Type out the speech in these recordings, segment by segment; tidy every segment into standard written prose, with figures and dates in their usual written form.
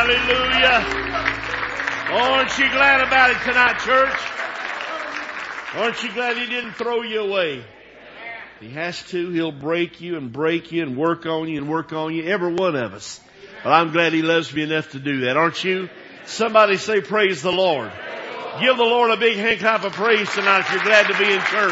Hallelujah. Aren't you glad about it tonight, church? Aren't you glad He didn't throw you away? He has to. He'll break you and work on you and work on you. Every one of us. But I'm glad He loves me enough to do that. Aren't you? Somebody say praise the Lord. Give the Lord a big hand clap of praise tonight if you're glad to be in church.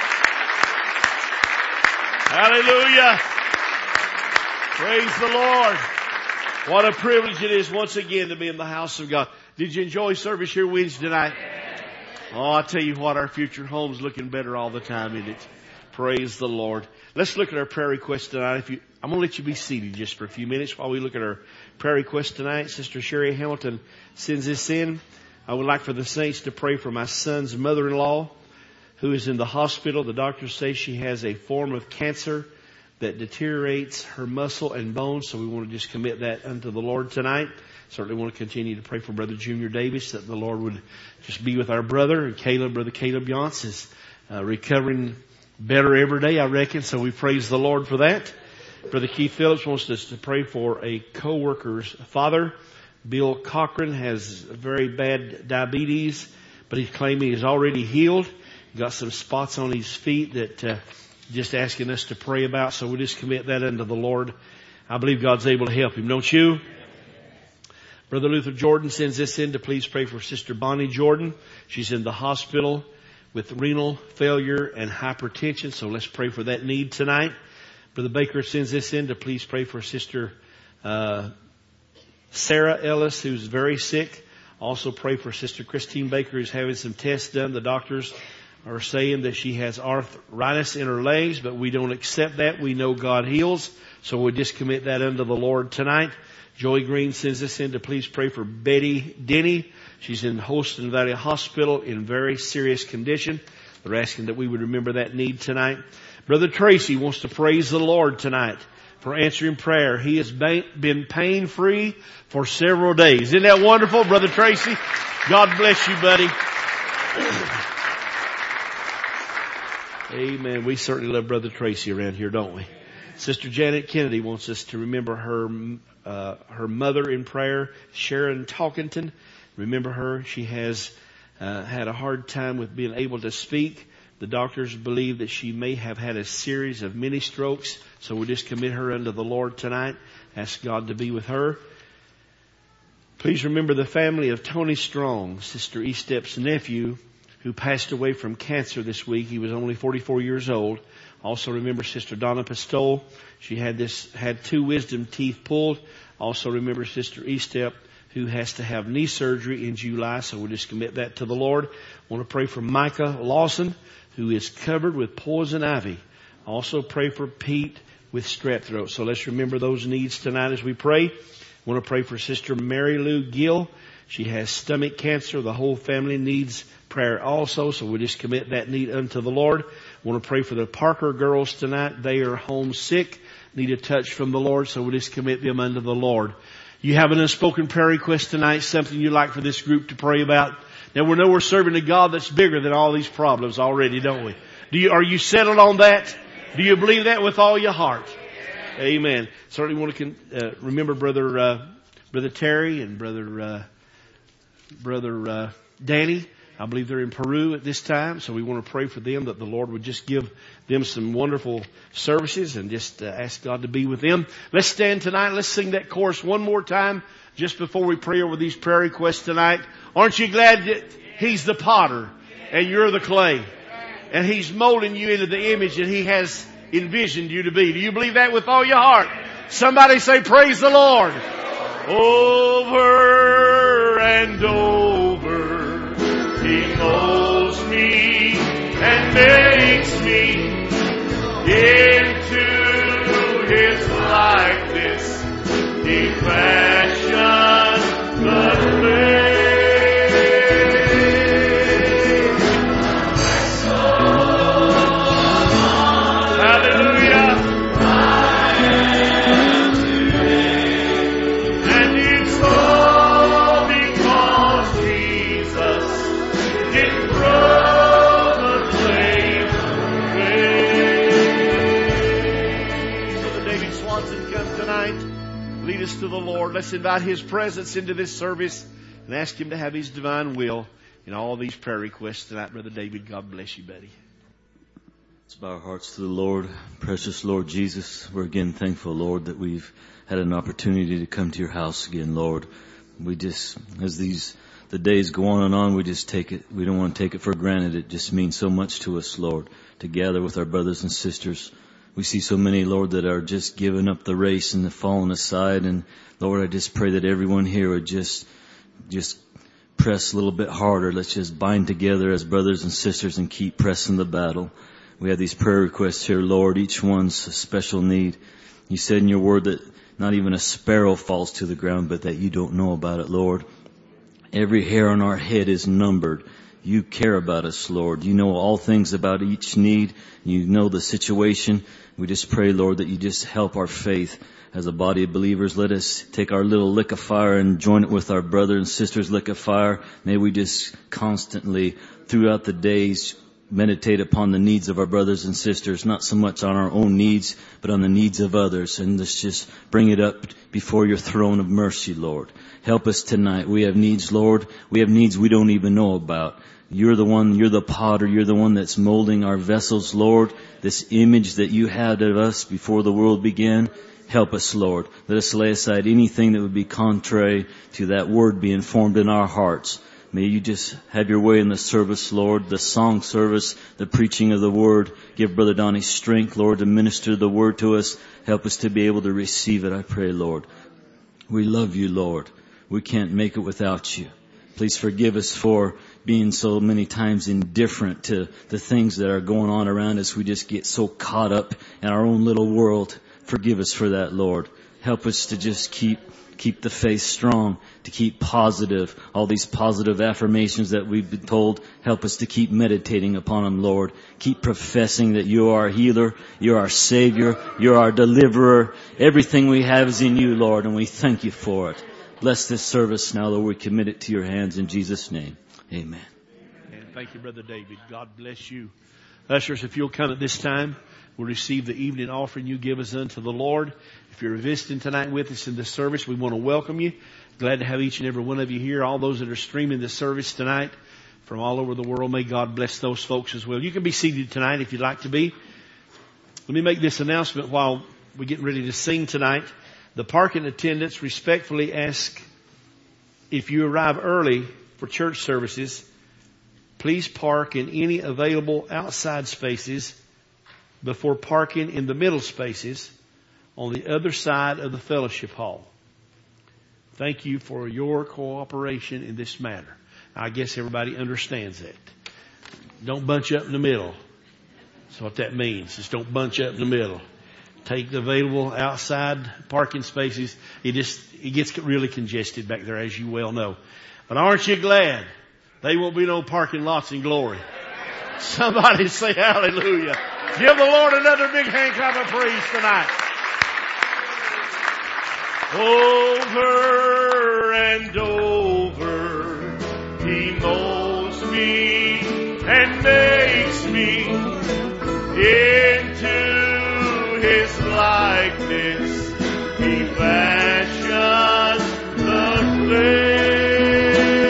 Hallelujah. Praise the Lord. What a privilege it is once again to be in the house of God. Did you enjoy service here Wednesday night? Oh, I tell you what, our future home's looking better all the time, isn't it? Praise the Lord. Let's look at our prayer request tonight. I'm going to let you be seated just for a few minutes while we look at our prayer request tonight. Sister Sherry Hamilton sends this in. I would like for the saints to pray for my son's mother-in-law who is in the hospital. The doctors say she has a form of cancer that deteriorates her muscle and bones. So we want to just commit that unto the Lord tonight. Certainly want to continue to pray for Brother Junior Davis, that the Lord would just be with our brother. And Brother Caleb Yance is recovering better every day, I reckon. So we praise the Lord for that. Brother Keith Phillips wants us to pray for a co-worker's father. Bill Cochran has very bad diabetes, but he's claiming he's already healed. Got some spots on his feet that just asking us to pray about. So we'll just commit that unto the Lord. I believe God's able to help him, don't you? Brother Luther Jordan sends this in to please pray for Sister Bonnie Jordan. She's in the hospital with renal failure and hypertension. So let's pray for that need tonight. Brother Baker sends this in to please pray for Sister Sarah Ellis, who's very sick. Also pray for Sister Christine Baker, who's having some tests done. The doctors are saying that she has arthritis in her legs, but we don't accept that. We know God heals. So we'll just commit that unto the Lord tonight. Joey Green sends this in to please pray for Betty Denny. She's in Holston Valley Hospital in very serious condition. They're asking that we would remember that need tonight. Brother Tracy wants to praise the Lord tonight for answering prayer. He has been pain-free for several days. Isn't that wonderful, Brother Tracy? God bless you, buddy. Amen. We certainly love Brother Tracy around here, don't we? Sister Janet Kennedy wants us to remember her mother in prayer, Sharon Talkington. Remember her. She has had a hard time with being able to speak. The doctors believe that she may have had a series of mini strokes. So we'll just commit her unto the Lord tonight. Ask God to be with her. Please remember the family of Tony Strong, Sister Estep's nephew, who passed away from cancer this week. He was only 44 years old. Also remember Sister Donna Pistole. She had 2 wisdom teeth pulled. Also remember Sister Estep, who has to have knee surgery in July. So we'll just commit that to the Lord. I want to pray for Micah Lawson, who is covered with poison ivy. Also pray for Pete with strep throat. So let's remember those needs tonight as we pray. I want to pray for Sister Mary Lou Gill. She has stomach cancer. The whole family needs prayer also. So we'll just commit that need unto the Lord. I want to pray for the Parker girls tonight. They are homesick, need a touch from the Lord. So we'll just commit them unto the Lord. You have an unspoken prayer request tonight, something you'd like for this group to pray about. Now we know we're serving a God that's bigger than all these problems already, don't we? Are you settled on that? Do you believe that with all your heart? Amen. Certainly want to remember Brother Terry and Brother Danny. I believe they're in Peru at this time, so we want to pray for them that the Lord would just give them some wonderful services and just ask God to be with them. Let's stand tonight. Let's sing that chorus one more time just before we pray over these prayer requests tonight. Aren't you glad that He's the potter and you're the clay? And He's molding you into the image that He has envisioned you to be. Do you believe that with all your heart? Somebody say, praise the Lord. Over and over He molds me and makes me into His likeness. He fashioned the clay. hearts to the Lord. Let's invite His presence into this service and ask Him to have His divine will in all these prayer requests tonight. Brother David, God bless you, buddy. Let's bow our hearts to the Lord. Precious Lord Jesus, we're again thankful, Lord, that we've had an opportunity to come to your house again, Lord. We just, as the days go on and on, we just take it. We don't want to take it for granted. It just means so much to us, Lord, to gather with our brothers and sisters. We see so many, Lord, that are just giving up the race and falling aside. And Lord, I just pray that everyone here would just press a little bit harder. Let's just bind together as brothers and sisters and keep pressing the battle. We have these prayer requests here, Lord. Each one's a special need. You said in your word that not even a sparrow falls to the ground, but that you don't know about it, Lord. Every hair on our head is numbered. You care about us, Lord. You know all things about each need. You know the situation. We just pray, Lord, that you just help our faith as a body of believers. Let us take our little lick of fire and join it with our brother and sister's lick of fire. May we just constantly, throughout the days, meditate upon the needs of our brothers and sisters, not so much on our own needs, but on the needs of others. And let's just bring it up before your throne of mercy, Lord. Help us tonight. We have needs, Lord. We have needs we don't even know about. You're the one, you're the potter, you're the one that's molding our vessels, Lord. This image that you had of us before the world began, help us, Lord. Let us lay aside anything that would be contrary to that word being formed in our hearts. May you just have your way in the service, Lord, the song service, the preaching of the word. Give Brother Donnie strength, Lord, to minister the word to us. Help us to be able to receive it, I pray, Lord. We love you, Lord. We can't make it without you. Please forgive us for being so many times indifferent to the things that are going on around us. We just get so caught up in our own little world. Forgive us for that, Lord. Help us to just keep the faith strong, to keep positive. All these positive affirmations that we've been told, help us to keep meditating upon them, Lord. Keep professing that you are our healer, you're our Savior, you're our deliverer. Everything we have is in you, Lord, and we thank you for it. Bless this service now, Lord. We commit it to your hands in Jesus' name. Amen. And thank you, Brother David. God bless you. Ushers, if you'll come at this time, we'll receive the evening offering you give us unto the Lord. If you're visiting tonight with us in this service, we want to welcome you. Glad to have each and every one of you here. All those that are streaming this service tonight from all over the world, may God bless those folks as well. You can be seated tonight if you'd like to be. Let me make this announcement while we're getting ready to sing tonight. The parking attendants respectfully ask if you arrive early for church services, please park in any available outside spaces before parking in the middle spaces on the other side of the fellowship hall. Thank you for your cooperation in this matter. I guess everybody understands that. Don't bunch up in the middle. That's what that means. Just don't bunch up in the middle. Take the available outside parking spaces. It gets really congested back there, as you well know. But aren't you glad they won't be no parking lots in glory? Somebody say hallelujah. Give the Lord another big hand clap of praise tonight. Over and over, He molds me and makes me into His likeness. He fashions the clay.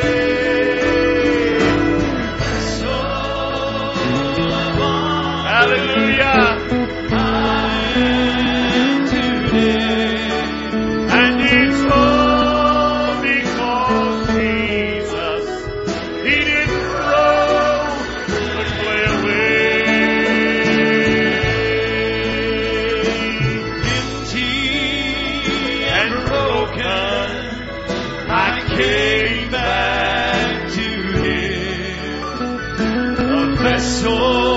So hallelujah. And it's all because Jesus, He didn't throw the clay away. Empty and broken, I came back to Him, a vessel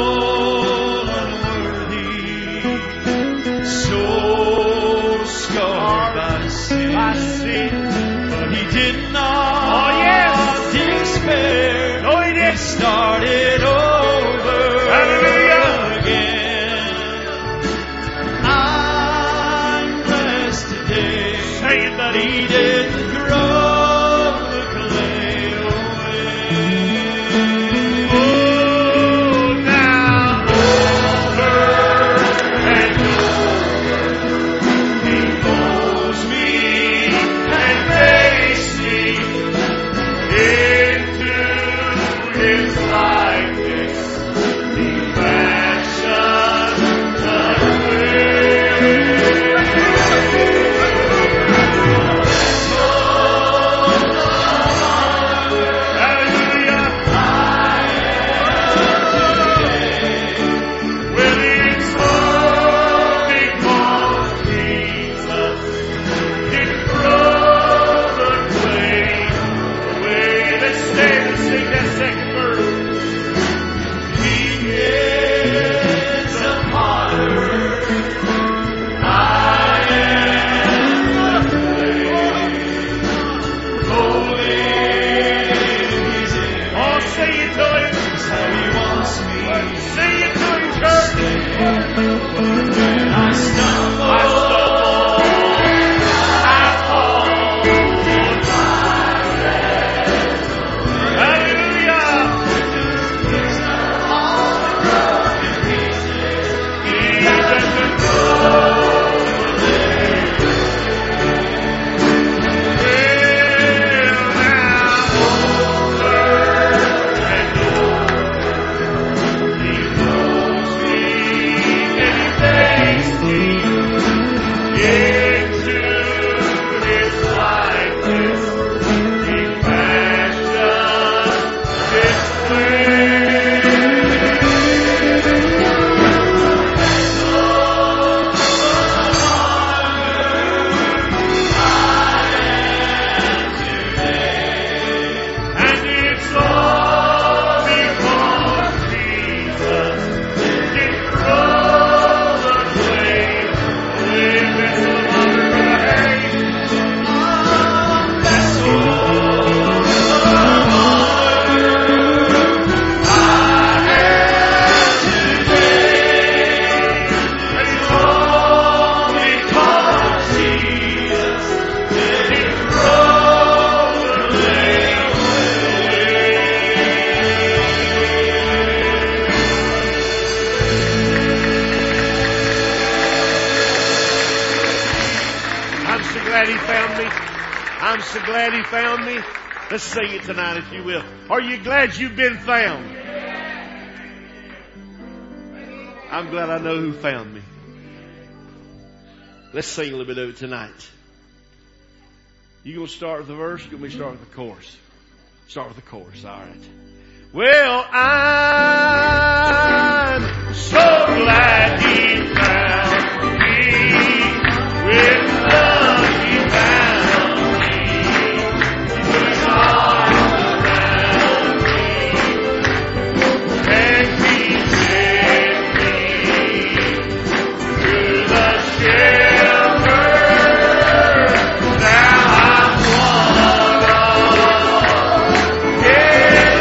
by sin, but He did not despair. No, He didn't. He started over again. I'm blessed today. Say it, buddy. He didn't throw the clay away. Oh, now over and over, He molds me found me. I'm so glad He found me. Let's sing it tonight if you will. Are you glad you've been found? I'm glad I know who found me. Let's sing a little bit of it tonight. You going to start with the verse? You going to start with the chorus? Start with the chorus. All right. Well, I'm so glad He found me. With love He found me. Put His arms around me. And He led me to the shelter. Now I'm one of His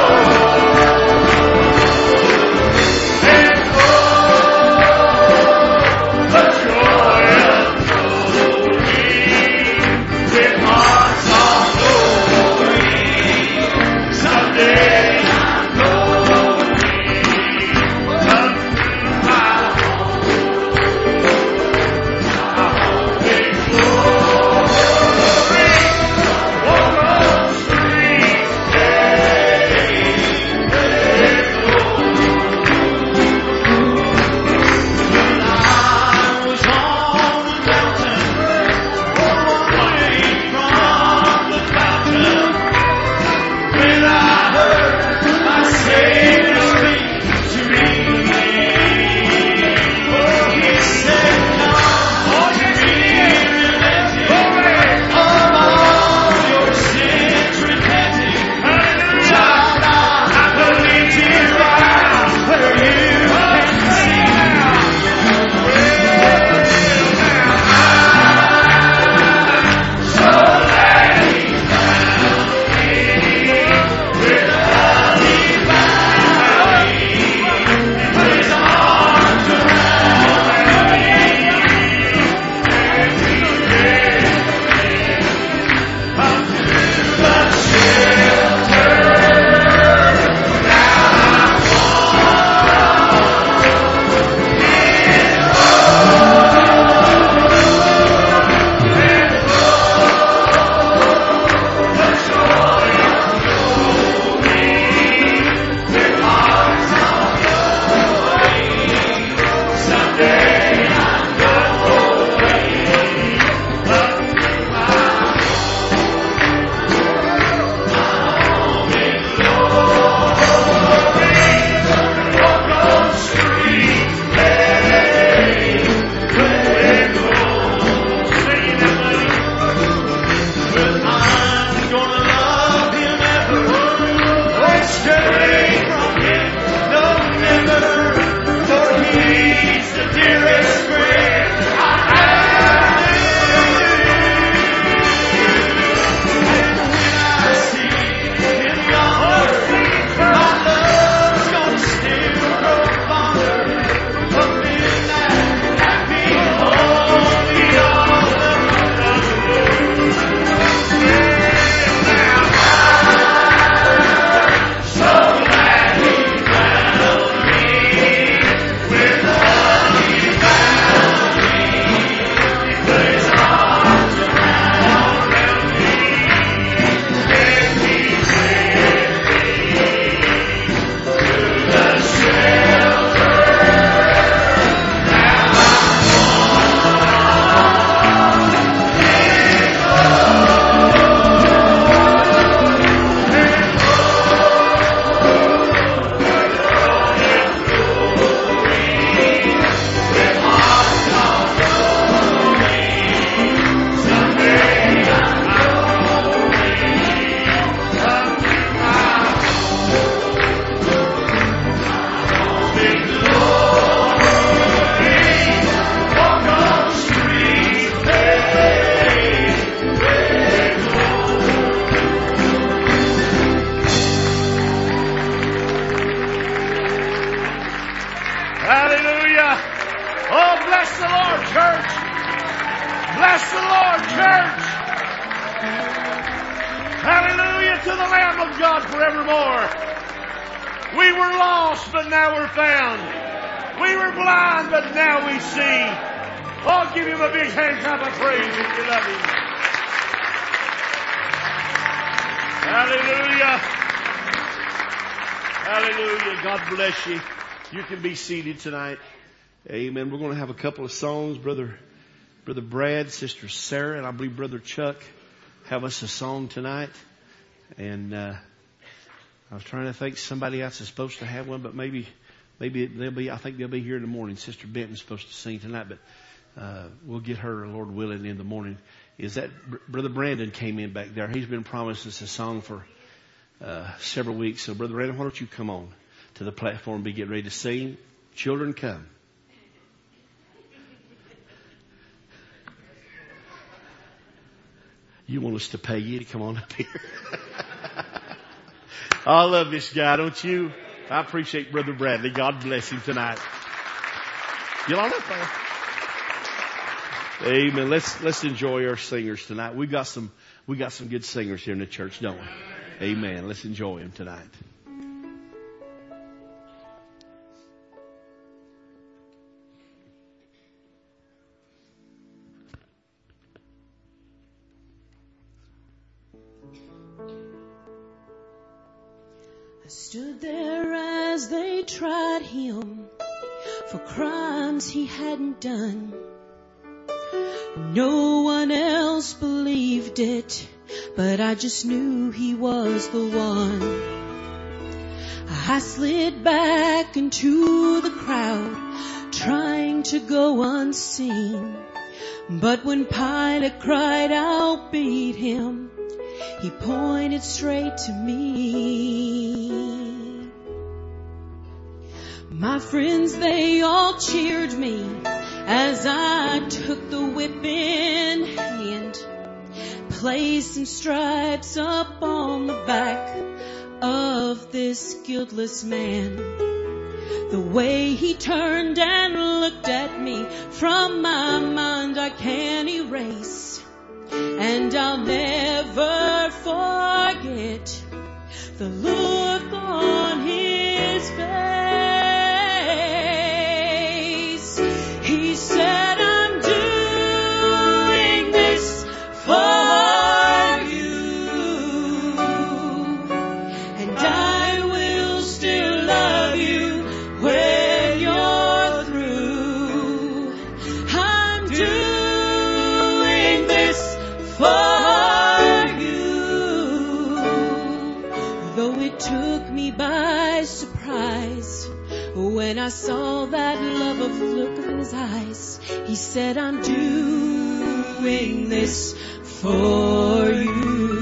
Bless the Lord, church. Hallelujah to the Lamb of God forevermore. We were lost, but now we're found. We were blind, but now we see. Oh, give Him a big hand clap of praise if you love Him. Hallelujah. Hallelujah. God bless you. You can be seated tonight. Amen. We're going to have a couple of songs. Brother Brad, Sister Sarah, and I believe Brother Chuck have us a song tonight. And I was trying to think somebody else is supposed to have one, but maybe they'll be. I think they'll be here in the morning. Sister Benton's supposed to sing tonight, but we'll get her, Lord willing, in the morning. Is that Brother Brandon came in back there? He's been promised us a song for several weeks. So, Brother Brandon, why don't you come on to the platform and be getting ready to sing? Children, come. You want us to pay you to come on up here? I love this guy, don't you? I appreciate Brother Bradley. God bless him tonight. You all up there? Amen. Let's enjoy our singers tonight. We got some good singers here in the church, don't we? Amen. Let's enjoy them tonight. I stood there as they tried him for crimes he hadn't done. No one else believed it, but I just knew he was the one. I slid back into the crowd, trying to go unseen. But when Pilate cried, "I'll beat him," he pointed straight to me. My friends, they all cheered me as I took the whip in hand, placed some stripes up on the back of this guiltless man. The way he turned and looked at me from my mind I can't erase, and I'll never forget the look on his face. He said, "I'm doing this for you, and I will still love you when you're through. I'm doing this for you." Though it took me by surprise when I saw that love of look in his eyes, he said, "I'm doing this for you."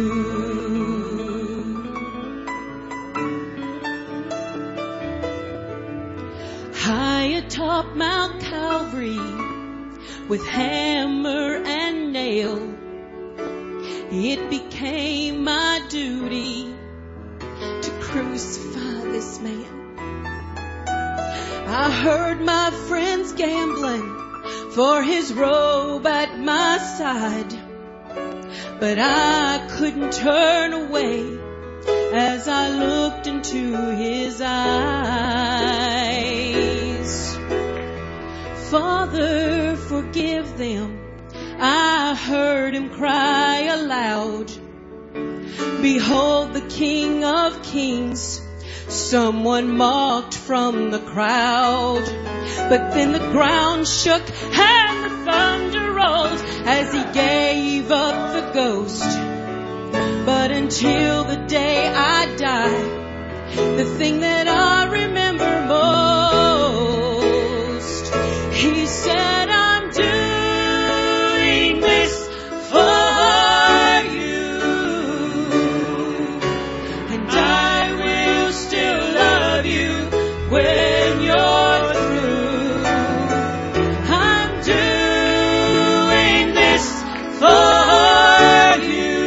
High atop Mount Calvary, with hammer and nail, it became my duty to crucify this man. I heard my friends gambling for his robe at my side, but I couldn't turn away as I looked into his eyes. "Father, forgive them," I heard him cry aloud. "Behold the King of Kings," someone mocked from the crowd. But then the ground shook and the thunder rolled as he gave up the ghost. But until the day I die, the thing that I remember most, he said, "I'm doing this for you, and I will still love you when you're through. I'm doing this for you."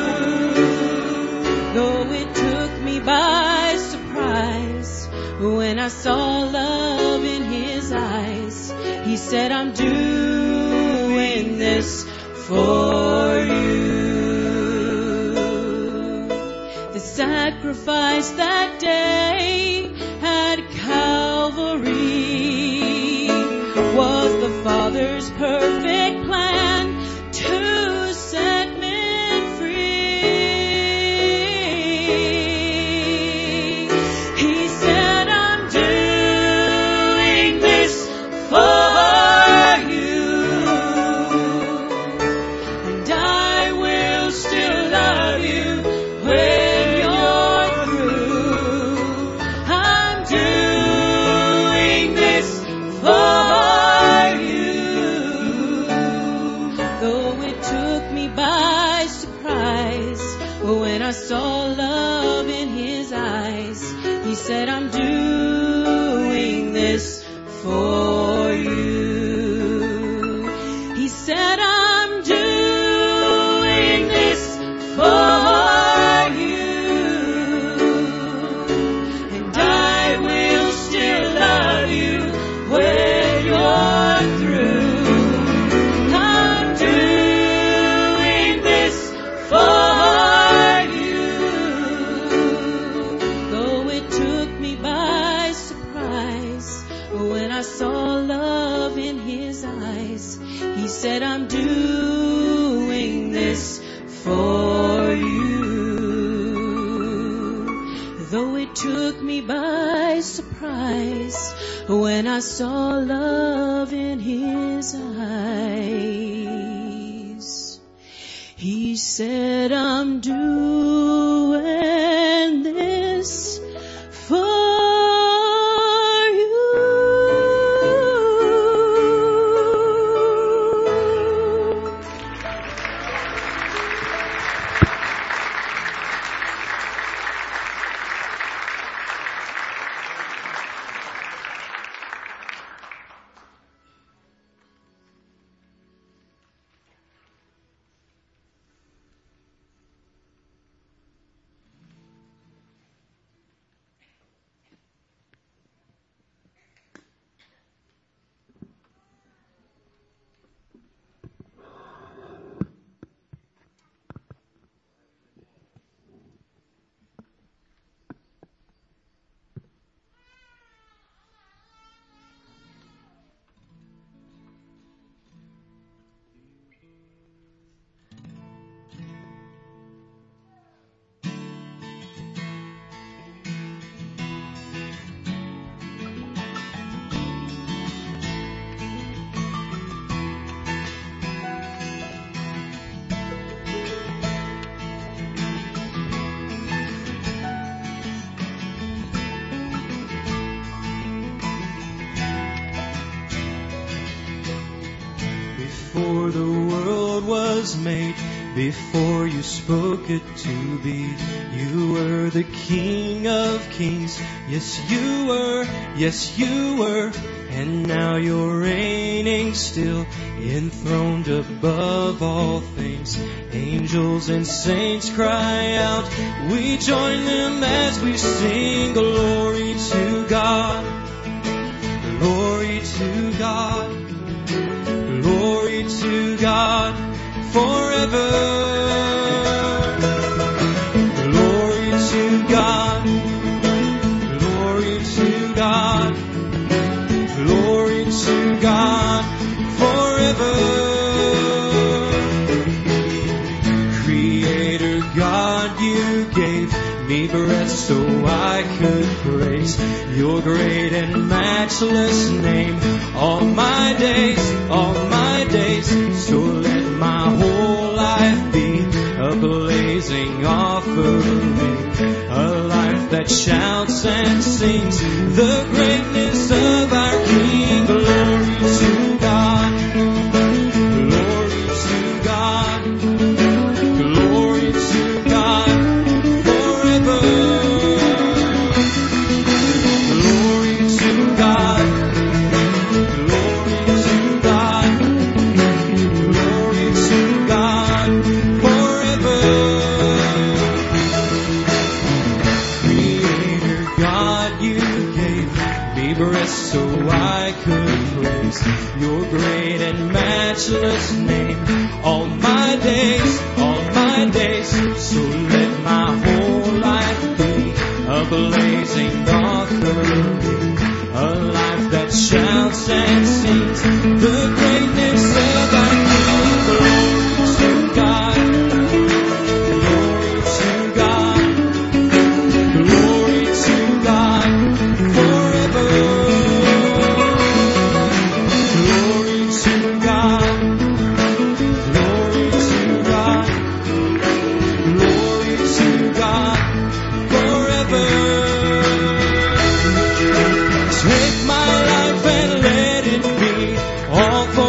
Though it took me by surprise when I saw love in his eyes, he said, "I'm doing this for you." The sacrifice that day at Calvary was the Father's perfect plan to set men free. saw love in his eyes, he said, I'm doing this for you. He said, I'm doing this for you, and I will still love you when you're through. I'm doing this for you. Though it took me by surprise when I saw love in his eyes, he said, I'm doing this for you. Though it took me by surprise when I saw love in his eyes, he said, I'm doing this for you. Before the world was made, before you spoke it to be, you were the King of Kings. Yes, you were. Yes, you were. And now you're reigning still, enthroned above all things. Angels and saints cry out. We join them as we sing glory to God. Glory to God. Glory to God forever. Glory to God. Glory to God. Glory to God forever. Creator God, you gave me breath so I could praise your great and matchless name all my days, all my days. So let my whole life be a blazing offering, a life that shouts and sings the greatness of our King. Glory to God, glory to God, glory to God forever. Glory to God, glory to God, glory to God forever. Creator God, you gave me breath so I could praise your great and matchless name all my days, all my days. So let my whole life be a blazing offering, a life that shouts and sings the greatness of our King. Glory to God, glory to God, glory to God forever. Glory to God, glory to God, glory to God forever. Take my life and let it be all for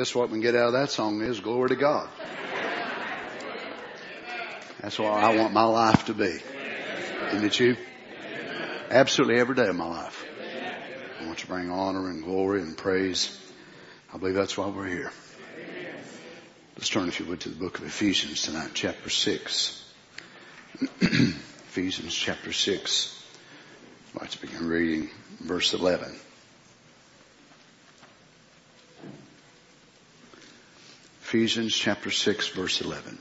guess what we can get out of that song is glory to God. That's what I want my life to be. Isn't it you? Absolutely every day of my life. I want to bring honor and glory and praise. I believe that's why we're here. Let's turn, if you would, to the book of Ephesians tonight, chapter 6. Ephesians chapter 6. I'd like to begin reading verse 11. Ephesians chapter 6, verse 11.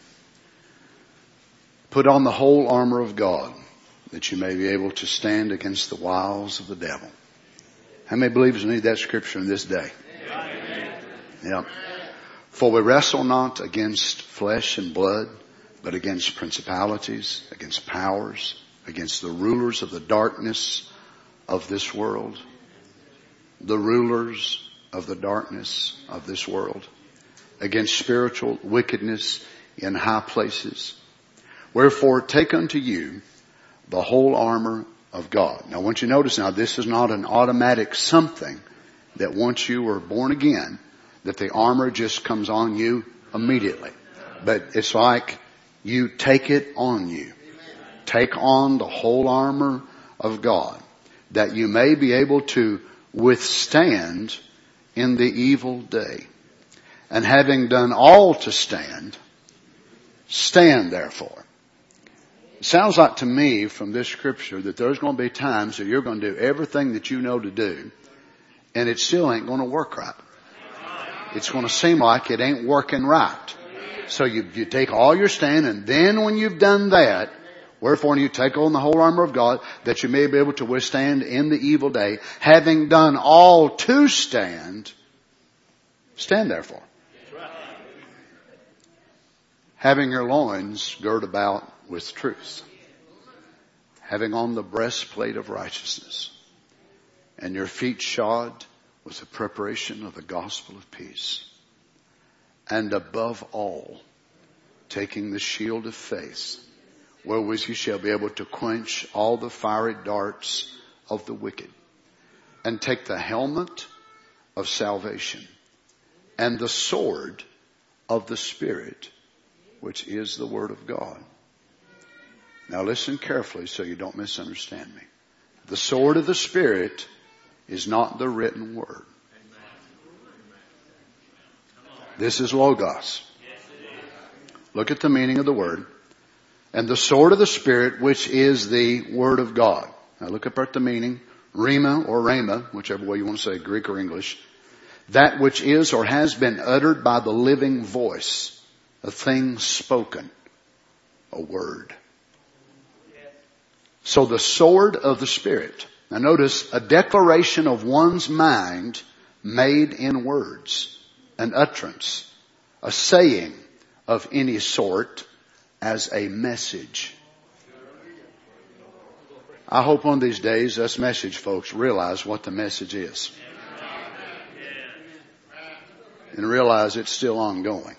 Put on the whole armor of God, that you may be able to stand against the wiles of the devil. How many believers need that scripture in this day? Yeah. For we wrestle not against flesh and blood, but against principalities, against powers, against the rulers of the darkness of this world. The rulers of the darkness of this world. Against spiritual wickedness in high places. Wherefore take unto you the whole armor of God. Now I want you to notice now, this is not an automatic something that once you are born again, that the armor just comes on you immediately. But it's like you take it on you. Take on the whole armor of God, that you may be able to withstand in the evil day. And having done all to stand, stand therefore. It sounds like to me from this scripture that there's going to be times that you're going to do everything that you know to do, and it still ain't going to work right. It's going to seem like it ain't working right. So you take all your stand, and then when you've done that, wherefore you take on the whole armor of God, that you may be able to withstand in the evil day, having done all to stand, stand therefore. Having your loins girt about with truth, having on the breastplate of righteousness, and your feet shod with the preparation of the gospel of peace, and above all, taking the shield of faith, wherewith you shall be able to quench all the fiery darts of the wicked, and take the helmet of salvation, and the sword of the Spirit, which is the Word of God. Now listen carefully so you don't misunderstand me. The sword of the Spirit is not the written Word. This is Logos. Look at the meaning of the word. And the sword of the Spirit, which is the Word of God. Now look up at the meaning. Rhema or Rhema, whichever way you want to say, Greek or English. That which is or has been uttered by the living voice. A thing spoken. A word. So the sword of the Spirit. Now notice, a declaration of one's mind made in words. An utterance. A saying of any sort as a message. I hope one of these days us message folks realize what the message is. And realize it's still ongoing.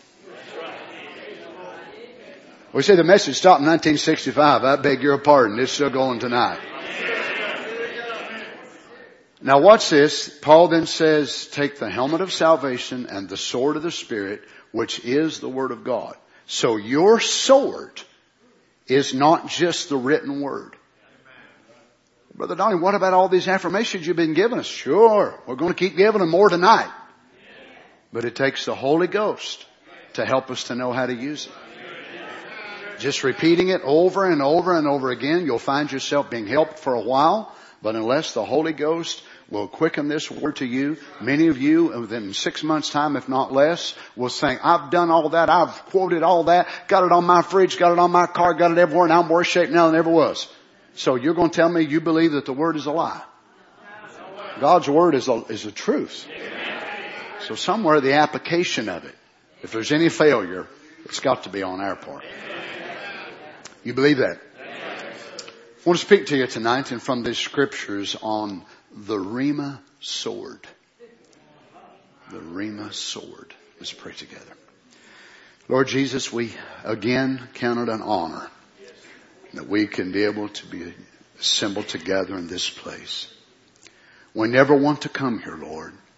We say the message stopped in 1965. I beg your pardon. It's still going tonight. Now watch this. Paul then says, take the helmet of salvation and the sword of the Spirit, which is the Word of God. So your sword is not just the written Word. Brother Donnie, what about all these affirmations you've been giving us? Sure, we're going to keep giving them more tonight. But it takes the Holy Ghost to help us to know how to use it. Just repeating it over and over and over again, you'll find yourself being helped for a while. But unless the Holy Ghost will quicken this word to you, many of you within 6 months' time, if not less, will say, I've done all that, I've quoted all that, got it on my fridge, got it on my car, got it everywhere, and I'm worse shape now than ever was. So you're going to tell me you believe that the word is a lie. God's word is a truth. So somewhere the application of it, if there's any failure, it's got to be on our part. You believe that? I want to speak to you tonight and from these scriptures on the Rhema sword. The Rhema sword. Let's pray together. Lord Jesus, we again count it an honor that we can be able to be assembled together in this place. We never want to come here, Lord,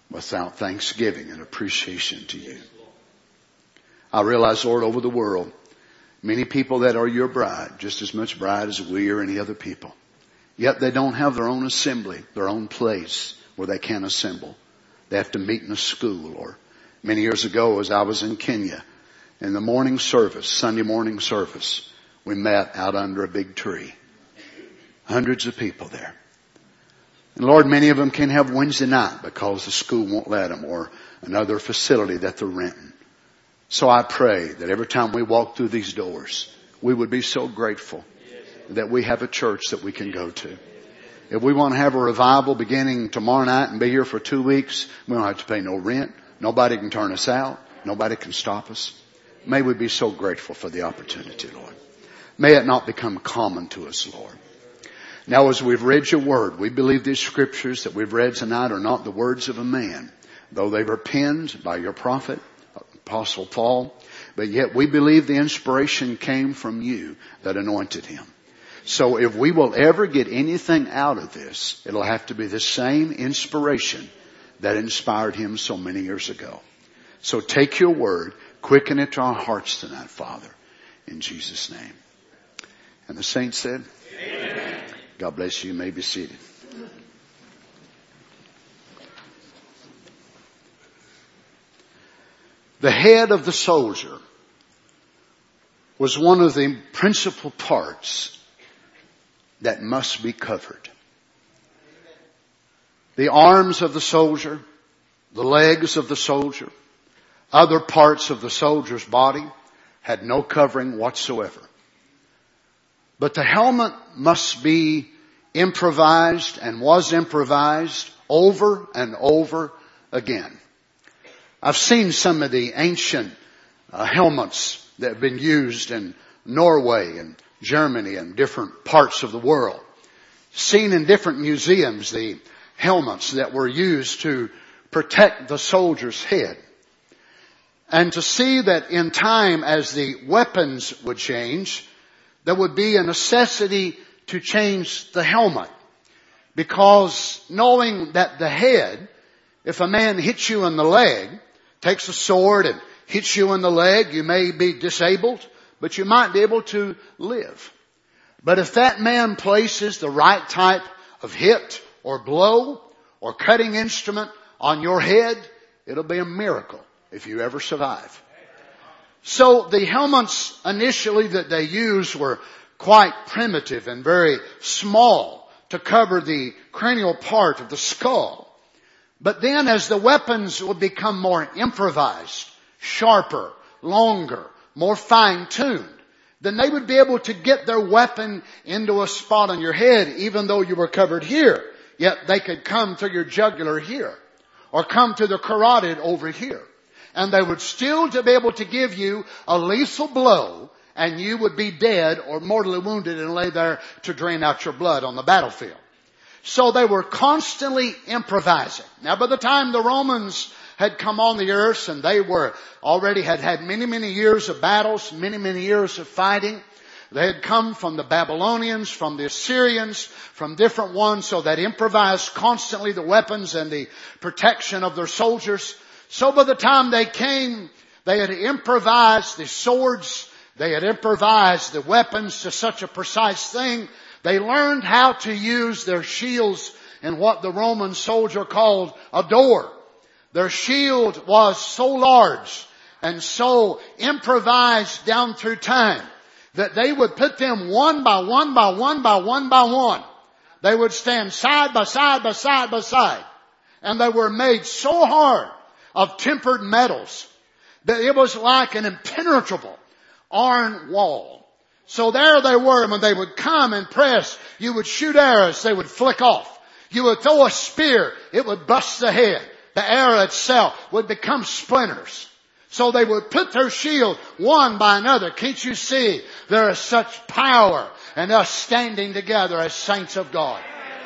without thanksgiving and appreciation to you. I realize, Lord, over the world, many people that are your bride, just as much bride as we or any other people, yet they don't have their own assembly, their own place where they can assemble. They have to meet in a school. Or many years ago, as I was in Kenya, in the morning service, Sunday morning service, we met out under a big tree. Hundreds of people there. And Lord, many of them can't have Wednesday night because the school won't let them, or another facility that they're renting. So I pray that every time we walk through these doors, we would be so grateful that we have a church that we can go to. If we want to have a revival beginning tomorrow night and be here for 2 weeks, we don't have to pay no rent. Nobody can turn us out. Nobody can stop us. May we be so grateful for the opportunity, Lord. May it not become common to us, Lord. Now, as we've read your word, we believe these scriptures that we've read tonight are not the words of a man, though they were penned by your prophet, Apostle Paul. But yet we believe the inspiration came from you that anointed him. So if we will ever get anything out of this, it'll have to be the same inspiration that inspired him so many years ago. So take your word, quicken it to our hearts tonight, Father, in Jesus' name. And the saints said, Amen. God bless you. You may be seated. The head of the soldier was one of the principal parts that must be covered. The arms of the soldier, the legs of the soldier, other parts of the soldier's body had no covering whatsoever. But the helmet must be improvised and was improvised over and over again. I've seen some of the ancient helmets that have been used in Norway and Germany and different parts of the world. Seen in different museums, the helmets that were used to protect the soldier's head. And to see that in time, as the weapons would change, there would be a necessity to change the helmet. Because knowing that the head, if a man hits you in the leg, takes a sword and hits you in the leg, you may be disabled, but you might be able to live. But if that man places the right type of hit or blow or cutting instrument on your head, it'll be a miracle if you ever survive. So the helmets initially that they used were quite primitive and very small to cover the cranial part of the skull. But then as the weapons would become more improvised, sharper, longer, more fine-tuned, then they would be able to get their weapon into a spot on your head, even though you were covered here. Yet they could come to your jugular here, or come to the carotid over here. And they would still to be able to give you a lethal blow, and you would be dead or mortally wounded and lay there to drain out your blood on the battlefield. So they were constantly improvising. Now by the time the Romans had come on the earth, and they were already had many, many years of battles, many, many years of fighting. They had come from the Babylonians, from the Assyrians, from different ones, so they improvised constantly the weapons and the protection of their soldiers. So by the time they came, they had improvised the swords, they had improvised the weapons to such a precise thing. They learned how to use their shields in what the Roman soldier called a door. Their shield was so large and so improvised down through time that they would put them one by one by one by one by one. They would stand side by side by side by side. And they were made so hard of tempered metals that it was like an impenetrable iron wall. So there they were, when they would come and press, you would shoot arrows, they would flick off. You would throw a spear, it would bust the head. The arrow itself would become splinters. So they would put their shield one by another. Can't you see there is such power in us standing together as saints of God?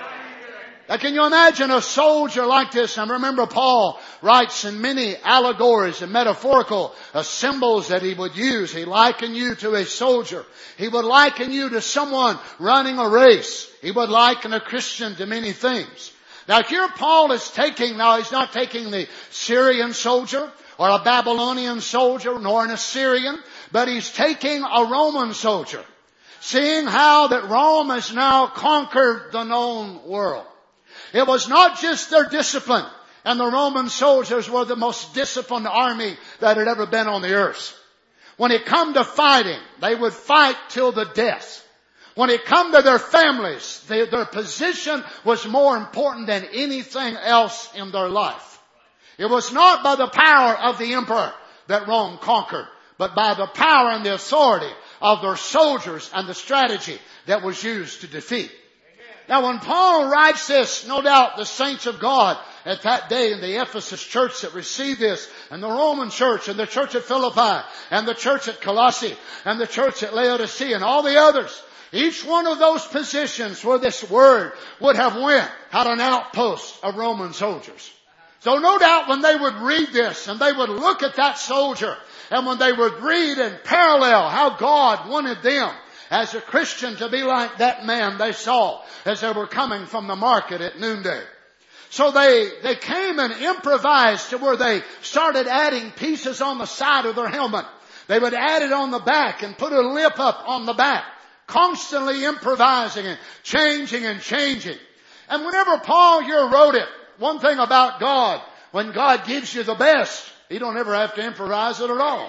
Now, can you imagine a soldier like this? And remember, Paul writes in many allegories and metaphorical symbols that he would use. He likened you to a soldier. He would liken you to someone running a race. He would liken a Christian to many things. Now here Paul is taking, now he's not taking the Syrian soldier or a Babylonian soldier nor an Assyrian, but he's taking a Roman soldier. Seeing how that Rome has now conquered the known world. It was not just their discipline, and the Roman soldiers were the most disciplined army that had ever been on the earth. When it come to fighting, they would fight till the death. When it come to their families, their position was more important than anything else in their life. It was not by the power of the emperor that Rome conquered, but by the power and the authority of their soldiers and the strategy that was used to defeat. Now when Paul writes this, no doubt the saints of God at that day in the Ephesus church that received this, and the Roman church, and the church at Philippi, and the church at Colossae, and the church at Laodicea, and all the others, each one of those positions where this word would have went had an outpost of Roman soldiers. So no doubt when they would read this and they would look at that soldier, and when they would read and parallel how God wanted them as a Christian to be like that man they saw as they were coming from the market at noonday. So they came and improvised to where they started adding pieces on the side of their helmet. They would add it on the back and put a lip up on the back. Constantly improvising and changing. And whenever Paul here wrote it, one thing about God, when God gives you the best, He don't ever have to improvise it at all.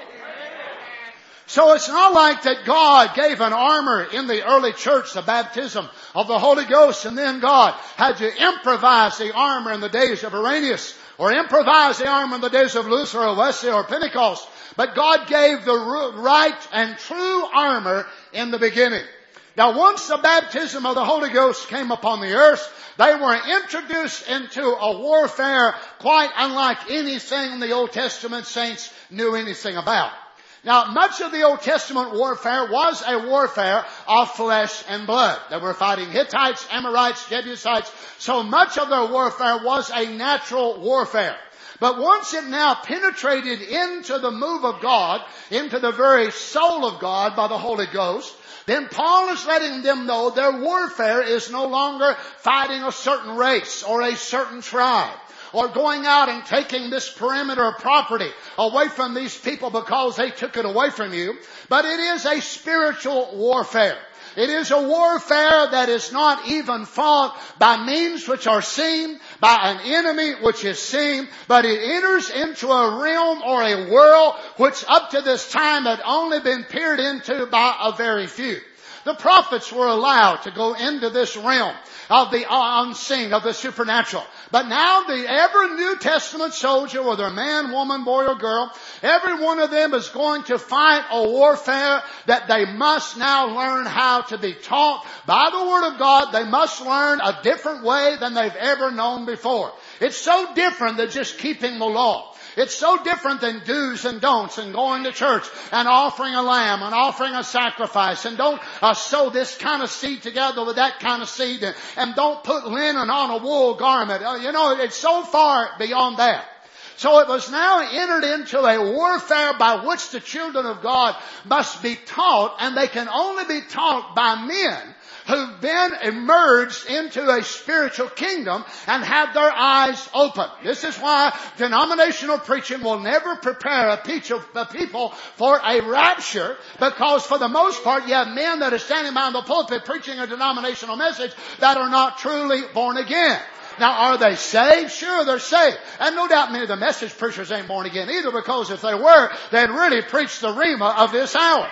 So it's not like that God gave an armor in the early church, the baptism of the Holy Ghost, and then God had to improvise the armor in the days of Irenaeus, or improvise the armor in the days of Luther or Wesley or Pentecost. But God gave the right and true armor in the beginning. Now once the baptism of the Holy Ghost came upon the earth, they were introduced into a warfare quite unlike anything the Old Testament saints knew anything about. Now, much of the Old Testament warfare was a warfare of flesh and blood. They were fighting Hittites, Amorites, Jebusites. So much of their warfare was a natural warfare. But once it now penetrated into the move of God, into the very soul of God by the Holy Ghost, then Paul is letting them know their warfare is no longer fighting a certain race or a certain tribe, or going out and taking this perimeter of property away from these people because they took it away from you. But it is a spiritual warfare. It is a warfare that is not even fought by means which are seen, by an enemy which is seen, but it enters into a realm or a world which up to this time had only been peered into by a very few. The prophets were allowed to go into this realm of the unseen, of the supernatural. But now every New Testament soldier, whether man, woman, boy, or girl, every one of them is going to fight a warfare that they must now learn how to be taught by the Word of God. They must learn a different way than they've ever known before. It's so different than just keeping the law. It's so different than do's and don'ts and going to church and offering a lamb and offering a sacrifice, and don't sow this kind of seed together with that kind of seed, and don't put linen on a wool garment. It's so far beyond that. So it was now entered into a warfare by which the children of God must be taught, and they can only be taught by men who've been emerged into a spiritual kingdom and have their eyes open. This is why denominational preaching will never prepare a people for a rapture, because for the most part you have men that are standing behind the pulpit preaching a denominational message that are not truly born again. Now, are they saved? Sure, they're saved. And no doubt many of the message preachers ain't born again either, because if they were, they'd really preach the rhema of this hour.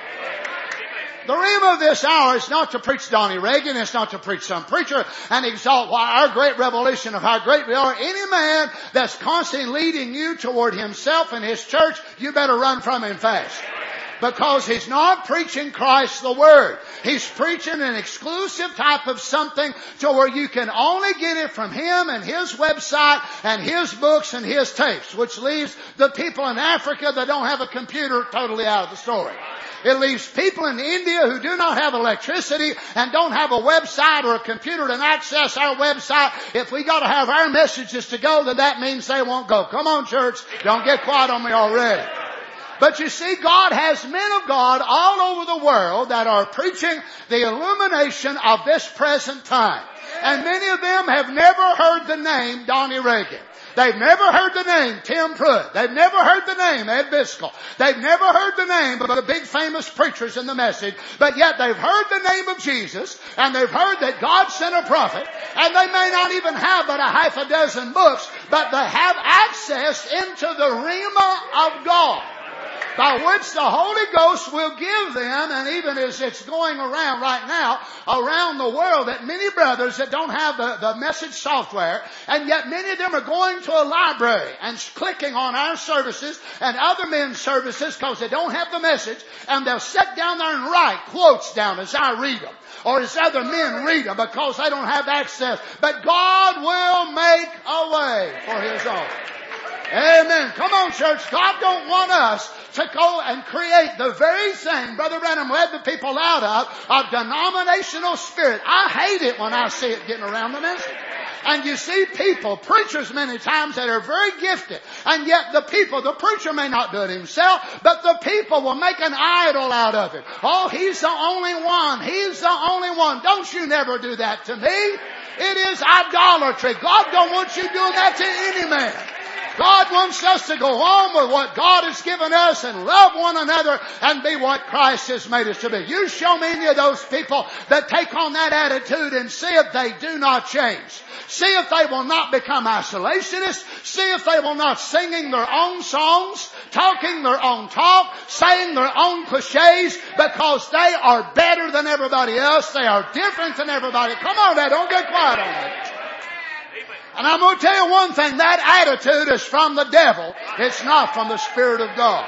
The rhema of this hour is not to preach Donnie Reagan. It's not to preach some preacher and exalt our great revelation of how great we are. Any man that's constantly leading you toward himself and his church, you better run from him fast. Because he's not preaching Christ the Word. He's preaching an exclusive type of something to where you can only get it from him and his website and his books and his tapes, which leaves the people in Africa that don't have a computer totally out of the story. It leaves people in India who do not have electricity and don't have a website or a computer to access our website. If we got to have our messages to go, then that means they won't go. Come on, church. Don't get quiet on me already. But you see, God has men of God all over the world that are preaching the illumination of this present time. And many of them have never heard the name Donnie Reagan. They've never heard the name Tim Pruitt. They've never heard the name Ed Biscoe. They've never heard the name of the big famous preachers in the message. But yet they've heard the name of Jesus, and they've heard that God sent a prophet, and they may not even have but a half a dozen books, but they have access into the Rhema of God, by which the Holy Ghost will give them, and even as it's going around right now, around the world, that many brothers that don't have the message software, and yet many of them are going to a library and clicking on our services and other men's services because they don't have the message, and they'll sit down there and write quotes down as I read them, or as other men read them, because they don't have access. But God will make a way for His own. Amen. Come on, church. God don't want us to go and create the very thing Brother Branham led the people out of denominational spirit. I hate it when I see it getting around the message. And you see people, preachers many times, that are very gifted. And yet the preacher may not do it himself, but the people will make an idol out of it. Oh, he's the only one. He's the only one. Don't you never do that to me. It is idolatry. God don't want you doing that to any man. God wants us to go on with what God has given us and love one another and be what Christ has made us to be. You show me any of those people that take on that attitude and see if they do not change. See if they will not become isolationists. See if they will not singing their own songs, talking their own talk, saying their own cliches, because they are better than everybody else. They are different than everybody. Come on now, don't get quiet on me. And I'm going to tell you one thing, that attitude is from the devil. It's not from the Spirit of God.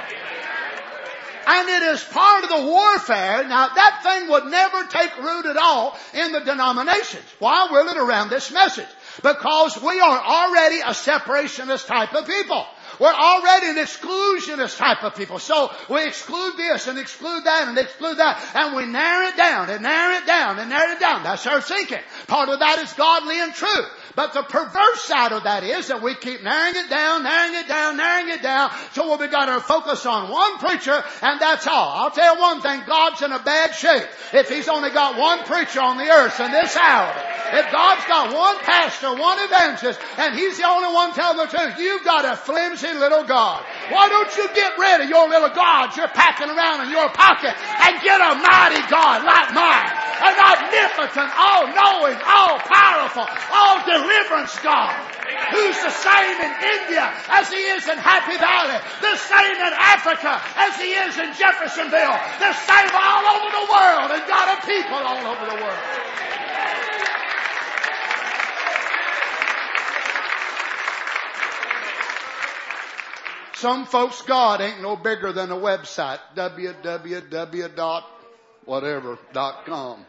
And it is part of the warfare. Now, that thing would never take root at all in the denominations. Why will it around this message? Because we are already a separationist type of people. We're already an exclusionist type of people. So we exclude this and exclude that and exclude that. And we narrow it down and narrow it down and narrow it down. That's our thinking. Part of that is godly and true. But the perverse side of that is that we keep narrowing it down, narrowing it down, narrowing it down, till we've got to focus on one preacher, and that's all. I'll tell you one thing, God's in a bad shape if He's only got one preacher on the earth in this hour. If God's got one pastor, one evangelist, and He's the only one telling the truth, you've got a flimsy little God. Why don't you get rid of your little gods you're packing around in your pocket and get a mighty God like mine? An omnipotent, all-knowing, all-powerful, all-deliverance God, who's the same in India as He is in Happy Valley, the same in Africa as He is in Jeffersonville, the same all over the world, and got a people all over the world. Some folks' God ain't no bigger than a website, www.whatever.com.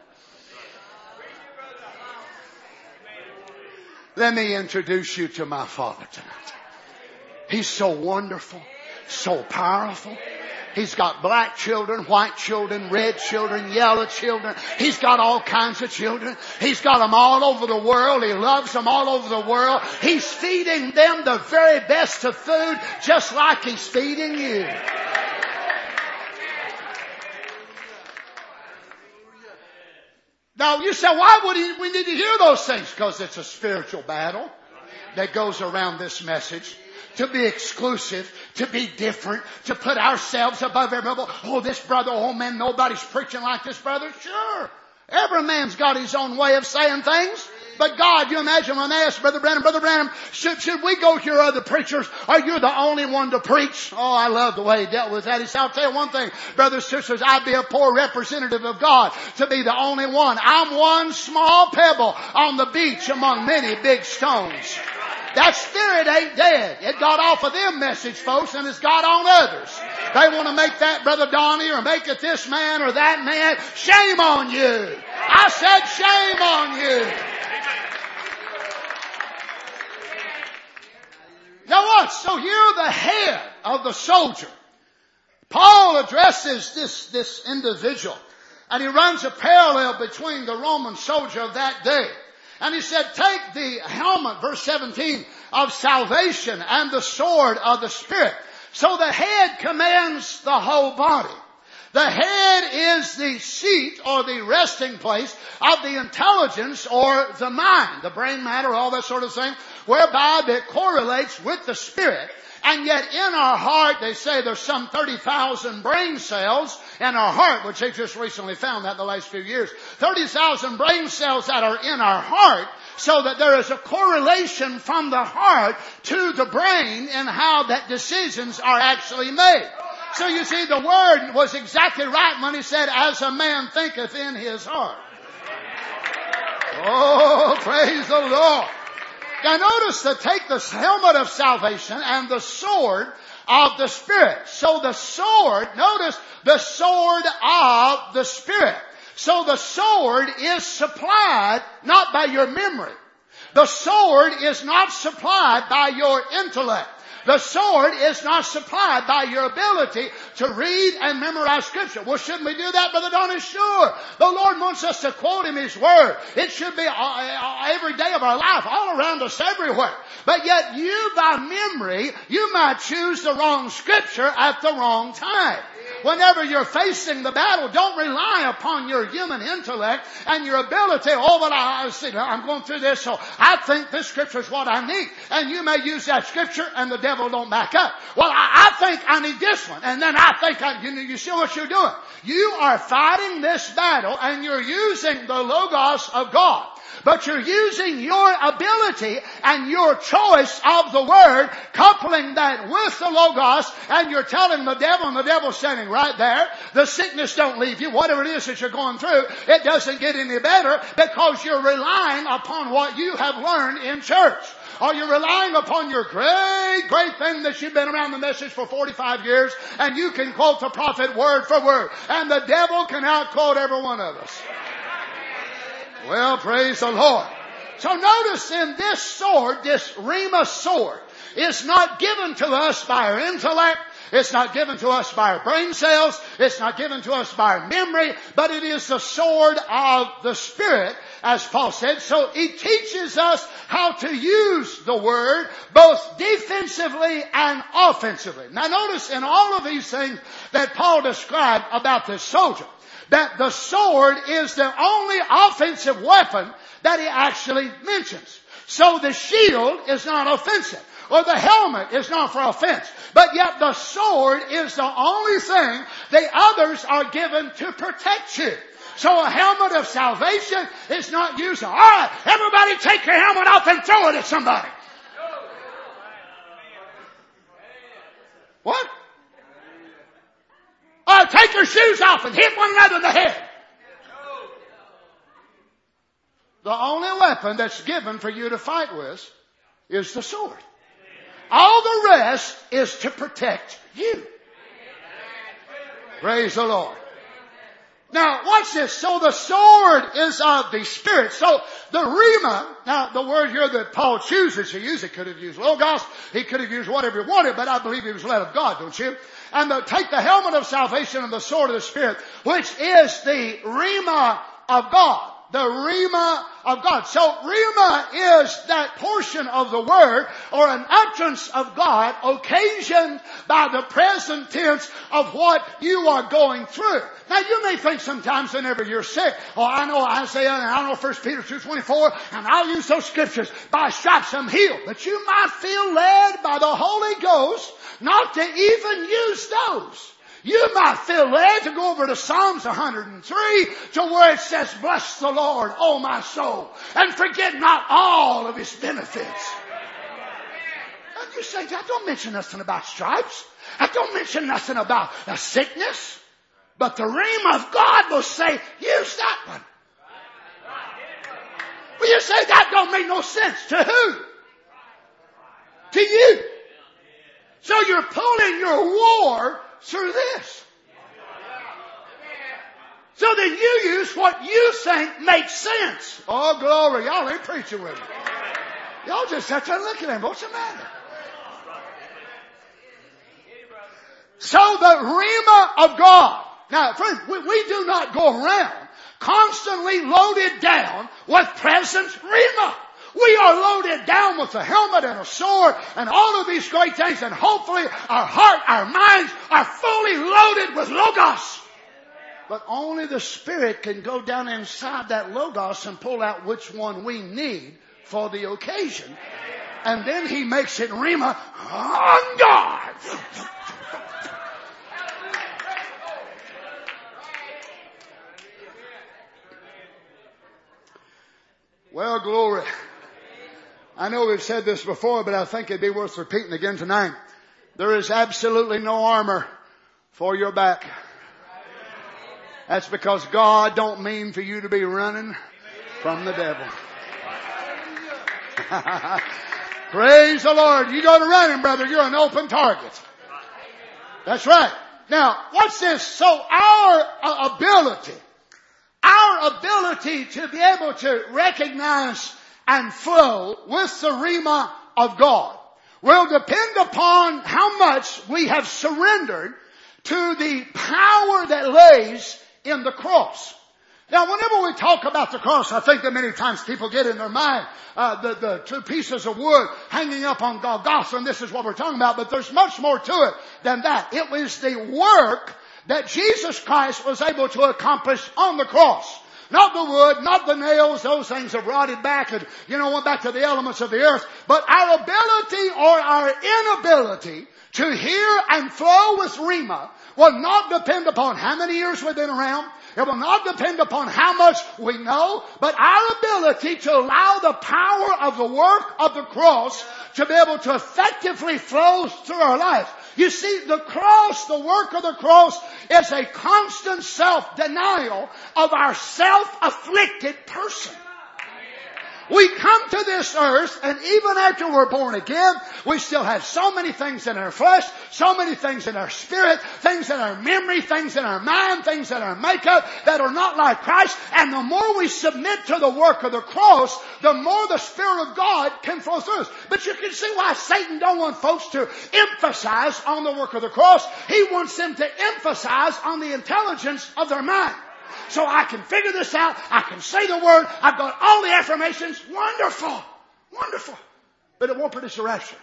Let me introduce you to my Father tonight. He's so wonderful, so powerful. He's got black children, white children, red children, yellow children. He's got all kinds of children. He's got them all over the world. He loves them all over the world. He's feeding them the very best of food, just like He's feeding you. Now you say, why would we need to hear those things? Because it's a spiritual battle that goes around this message. To be exclusive, to be different, to put ourselves above everybody. Oh, this brother, oh man, nobody's preaching like this brother. Sure. Every man's got his own way of saying things. But God, you imagine when they asked Brother Branham, should we go hear other preachers? Are you the only one to preach? Oh, I love the way he dealt with that. He said, I'll tell you one thing, brothers and sisters, I'd be a poor representative of God to be the only one. I'm one small pebble on the beach among many big stones. That spirit ain't dead. It got off of them message, folks, and it's got on others. They want to make that Brother Donnie or make it this man or that man. Shame on you. I said shame on you. Now what? So you're the head of the soldier. Paul addresses this individual, and he runs a parallel between the Roman soldier of that day. And he said, take the helmet, verse 17, of salvation and the sword of the Spirit. So the head commands the whole body. The head is the seat or the resting place of the intelligence or the mind, the brain matter, all that sort of thing, whereby it correlates with the spirit. And yet in our heart, they say there's some 30,000 brain cells in our heart, which they just recently found that in the last few years. 30,000 brain cells that are in our heart, so that there is a correlation from the heart to the brain in how that decisions are actually made. So you see, the word was exactly right when he said, as a man thinketh in his heart. Oh, praise the Lord. Now notice to take the helmet of salvation and the sword of the Spirit. So the sword, notice the sword of the Spirit. So the sword is supplied not by your memory. The sword is not supplied by your intellect. The sword is not supplied by your ability to read and memorize Scripture. Well, shouldn't we do that, Brother Donnie? Sure. The Lord wants us to quote Him His Word. It should be every day of our life, all around us, everywhere. But yet you, by memory, you might choose the wrong Scripture at the wrong time. Whenever you're facing the battle, don't rely upon your human intellect and your ability. Oh, but I'm going through this, so I think this Scripture is what I need. And you may use that Scripture and the devil don't back up. Well, I think I need this one. And then I think you see what you're doing. You are fighting this battle and you're using the Logos of God. But you're using your ability and your choice of the Word, coupling that with the Logos, and you're telling the devil, and the devil's standing right there, the sickness don't leave you, whatever it is that you're going through, it doesn't get any better because you're relying upon what you have learned in church. Or you're relying upon your great thing that you've been around the message for 45 years, and you can quote the prophet word for word. And the devil can outquote every one of us. Well, praise the Lord. So notice in this sword, this Rhema sword, is not given to us by our intellect. It's not given to us by our brain cells. It's not given to us by our memory. But it is the sword of the Spirit, as Paul said. So he teaches us how to use the Word, both defensively and offensively. Now notice in all of these things that Paul described about this soldier, that the sword is the only offensive weapon that he actually mentions. So the shield is not offensive, or the helmet is not for offense. But yet the sword is the only thing the others are given to protect you. So a helmet of salvation is not used. All right, everybody take your helmet off and throw it at somebody. What? Take your shoes off and hit one another in the head. The only weapon that's given for you to fight with is the sword. All the rest is to protect you. Praise the Lord. Now, watch this. So the sword is of the Spirit. So the Rhema, now the word here that Paul chooses to use, he could have used Logos, he could have used whatever he wanted, but I believe he was led of God, don't you? And take the helmet of salvation and the sword of the Spirit, which is the Rhema of God. The Rhema of God. So Rhema is that portion of the Word or an utterance of God occasioned by the present tense of what you are going through. Now you may think sometimes whenever you're sick, I know Isaiah and I know 1 Peter 2:24 and I'll use those scriptures, by stripes I'm healed. But you might feel led by the Holy Ghost not to even use those. You might feel led to go over to Psalms 103 to where it says, bless the Lord, O my soul, and forget not all of His benefits. And you say, that don't mention nothing about stripes. That don't mention nothing about a sickness. But the Rhema of God will say, use that one. Well, you say that don't make no sense. To who? To you. So you're pulling your war through this. So then you use what you think makes sense. Oh, glory. Y'all ain't preaching with me. Y'all just have to look at him. What's the matter? So the Rhema of God. Now, friends, we do not go around constantly loaded down with present Rhema. We are loaded down with a helmet and a sword and all of these great things, and hopefully our heart, our minds are fully loaded with Logos. But only the Spirit can go down inside that Logos and pull out which one we need for the occasion. And then He makes it Rhema on God. Well, glory. I know we've said this before, but I think it'd be worth repeating again tonight. There is absolutely no armor for your back. That's because God don't mean for you to be running from the devil. Praise the Lord. You go to running, brother, you're an open target. That's right. Now, watch this. So our ability to be able to recognize and flow with the Rhema of God will depend upon how much we have surrendered to the power that lays in the cross. Now, whenever we talk about the cross, I think that many times people get in their mind the two pieces of wood hanging up on Golgotha, and this is what we're talking about. But there's much more to it than that. It was the work that Jesus Christ was able to accomplish on the cross. Not the wood, not the nails, those things have rotted back and, went back to the elements of the earth. But our ability or our inability to hear and flow with Rhema will not depend upon how many years we've been around. It will not depend upon how much we know, but our ability to allow the power of the work of the cross to be able to effectively flow through our life. You see, the cross, the work of the cross, is a constant self-denial of our self-afflicted person. We come to this earth, and even after we're born again, we still have so many things in our flesh, so many things in our spirit, things in our memory, things in our mind, things in our makeup that are not like Christ. And the more we submit to the work of the cross, the more the Spirit of God can flow through us. But you can see why Satan don't want folks to emphasize on the work of the cross. He wants them to emphasize on the intelligence of their mind. So I can figure this out. I can say the word. I've got all the affirmations. Wonderful. Wonderful. But it won't produce a rapture.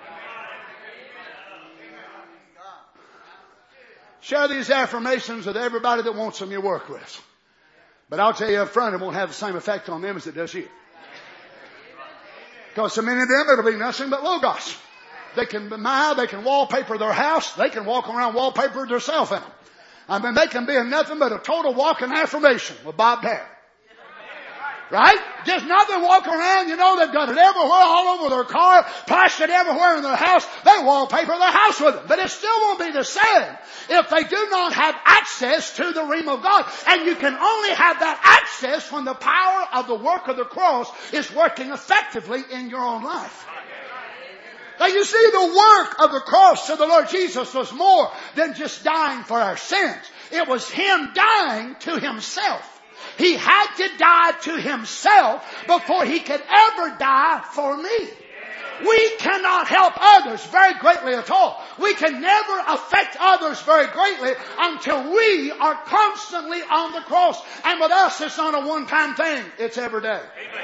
Share these affirmations with everybody that wants them you work with. But I'll tell you up front, it won't have the same effect on them as it does you. Because so many of them, it'll be nothing but Logos. They can wallpaper their house. They can walk around wallpaper themselves in them. I mean, they can be nothing but a total walking affirmation with bobbed hair. Right? Just nothing walk around, they've got it everywhere, all over their car, plastered everywhere in their house. They wallpaper their house with it. But it still won't be the same if they do not have access to the Rhema of God. And you can only have that access when the power of the work of the cross is working effectively in your own life. Now you see, the work of the cross to the Lord Jesus was more than just dying for our sins. It was Him dying to Himself. He had to die to Himself before He could ever die for me. We cannot help others very greatly at all. We can never affect others very greatly until we are constantly on the cross. And with us, it's not a one-time thing. It's every day.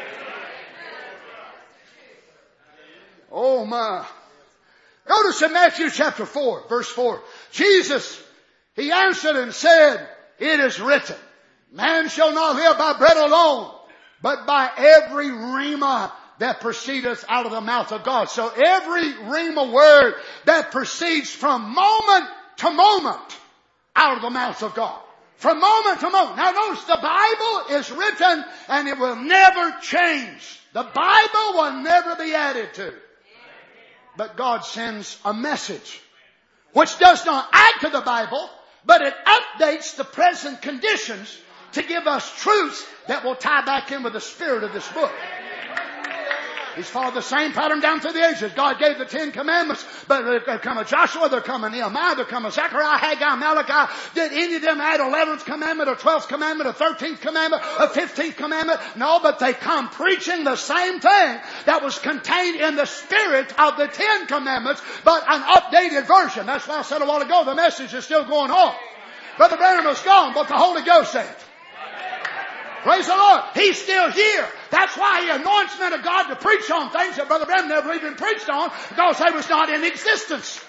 Oh my. Notice in Matthew chapter 4, verse 4. Jesus, He answered and said, "It is written, man shall not live by bread alone, but by every rhema that proceedeth out of the mouth of God." So every rhema word that proceeds from moment to moment out of the mouth of God. From moment to moment. Now notice the Bible is written and it will never change. The Bible will never be added to. But God sends a message which does not add to the Bible, but it updates the present conditions to give us truths that will tie back in with the spirit of this book. He's followed the same pattern down through the ages. God gave the 10 Commandments, but there come a Joshua, there come a Nehemiah, there come a Zechariah, Haggai, Malachi. Did any of them add 11th commandment, or 12th commandment, or 13th commandment, or 15th commandment? No, but they come preaching the same thing that was contained in the spirit of the 10 Commandments, but an updated version. That's why I said a while ago, the message is still going on. Brother Branham is gone, but the Holy Ghost ain't. Praise the Lord. He's still here. That's why He anoints men of God to preach on things that Brother Branham never even preached on, because they was not in existence.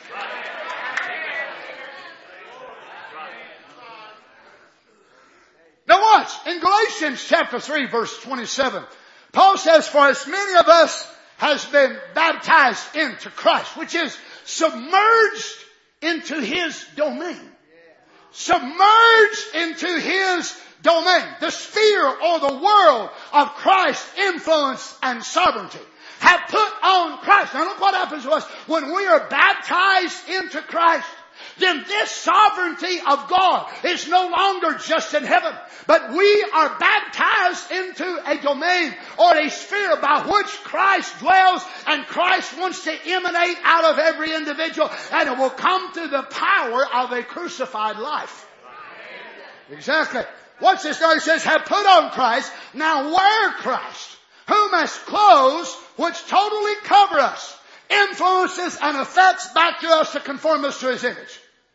Now watch, in Galatians chapter 3 verse 27, Paul says, for as many of us has been baptized into Christ, which is submerged into His domain. Submerged into His domain. The sphere or the world of Christ's influence and sovereignty. Have put on Christ. Now look what happens to us when we are baptized into Christ. Then this sovereignty of God is no longer just in heaven, but we are baptized into a domain or a sphere by which Christ dwells, and Christ wants to emanate out of every individual, and it will come through the power of a crucified life. Exactly. What's this now? He says, have put on Christ, now wear Christ, whom as clothes which totally cover us, influences and affects back to us to conform us to His image.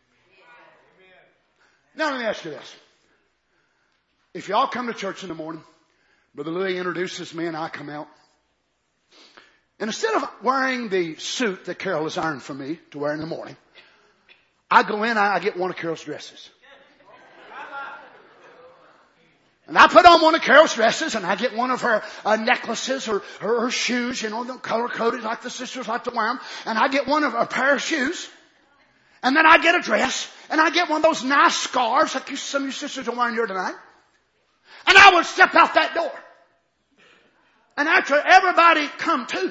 Now let me ask you this. If y'all come to church in the morning, Brother Louis introduces me and I come out. And instead of wearing the suit that Carol has ironed for me to wear in the morning, I go in, I get one of Carol's dresses. And I put on one of Carol's dresses and I get one of her necklaces or her shoes, you know, color coded like the sisters like to wear them. And I get one of a pair of shoes. And then I get a dress. And I get one of those nice scarves like some of you sisters are wearing here tonight. And I would step out that door. And after everybody come to,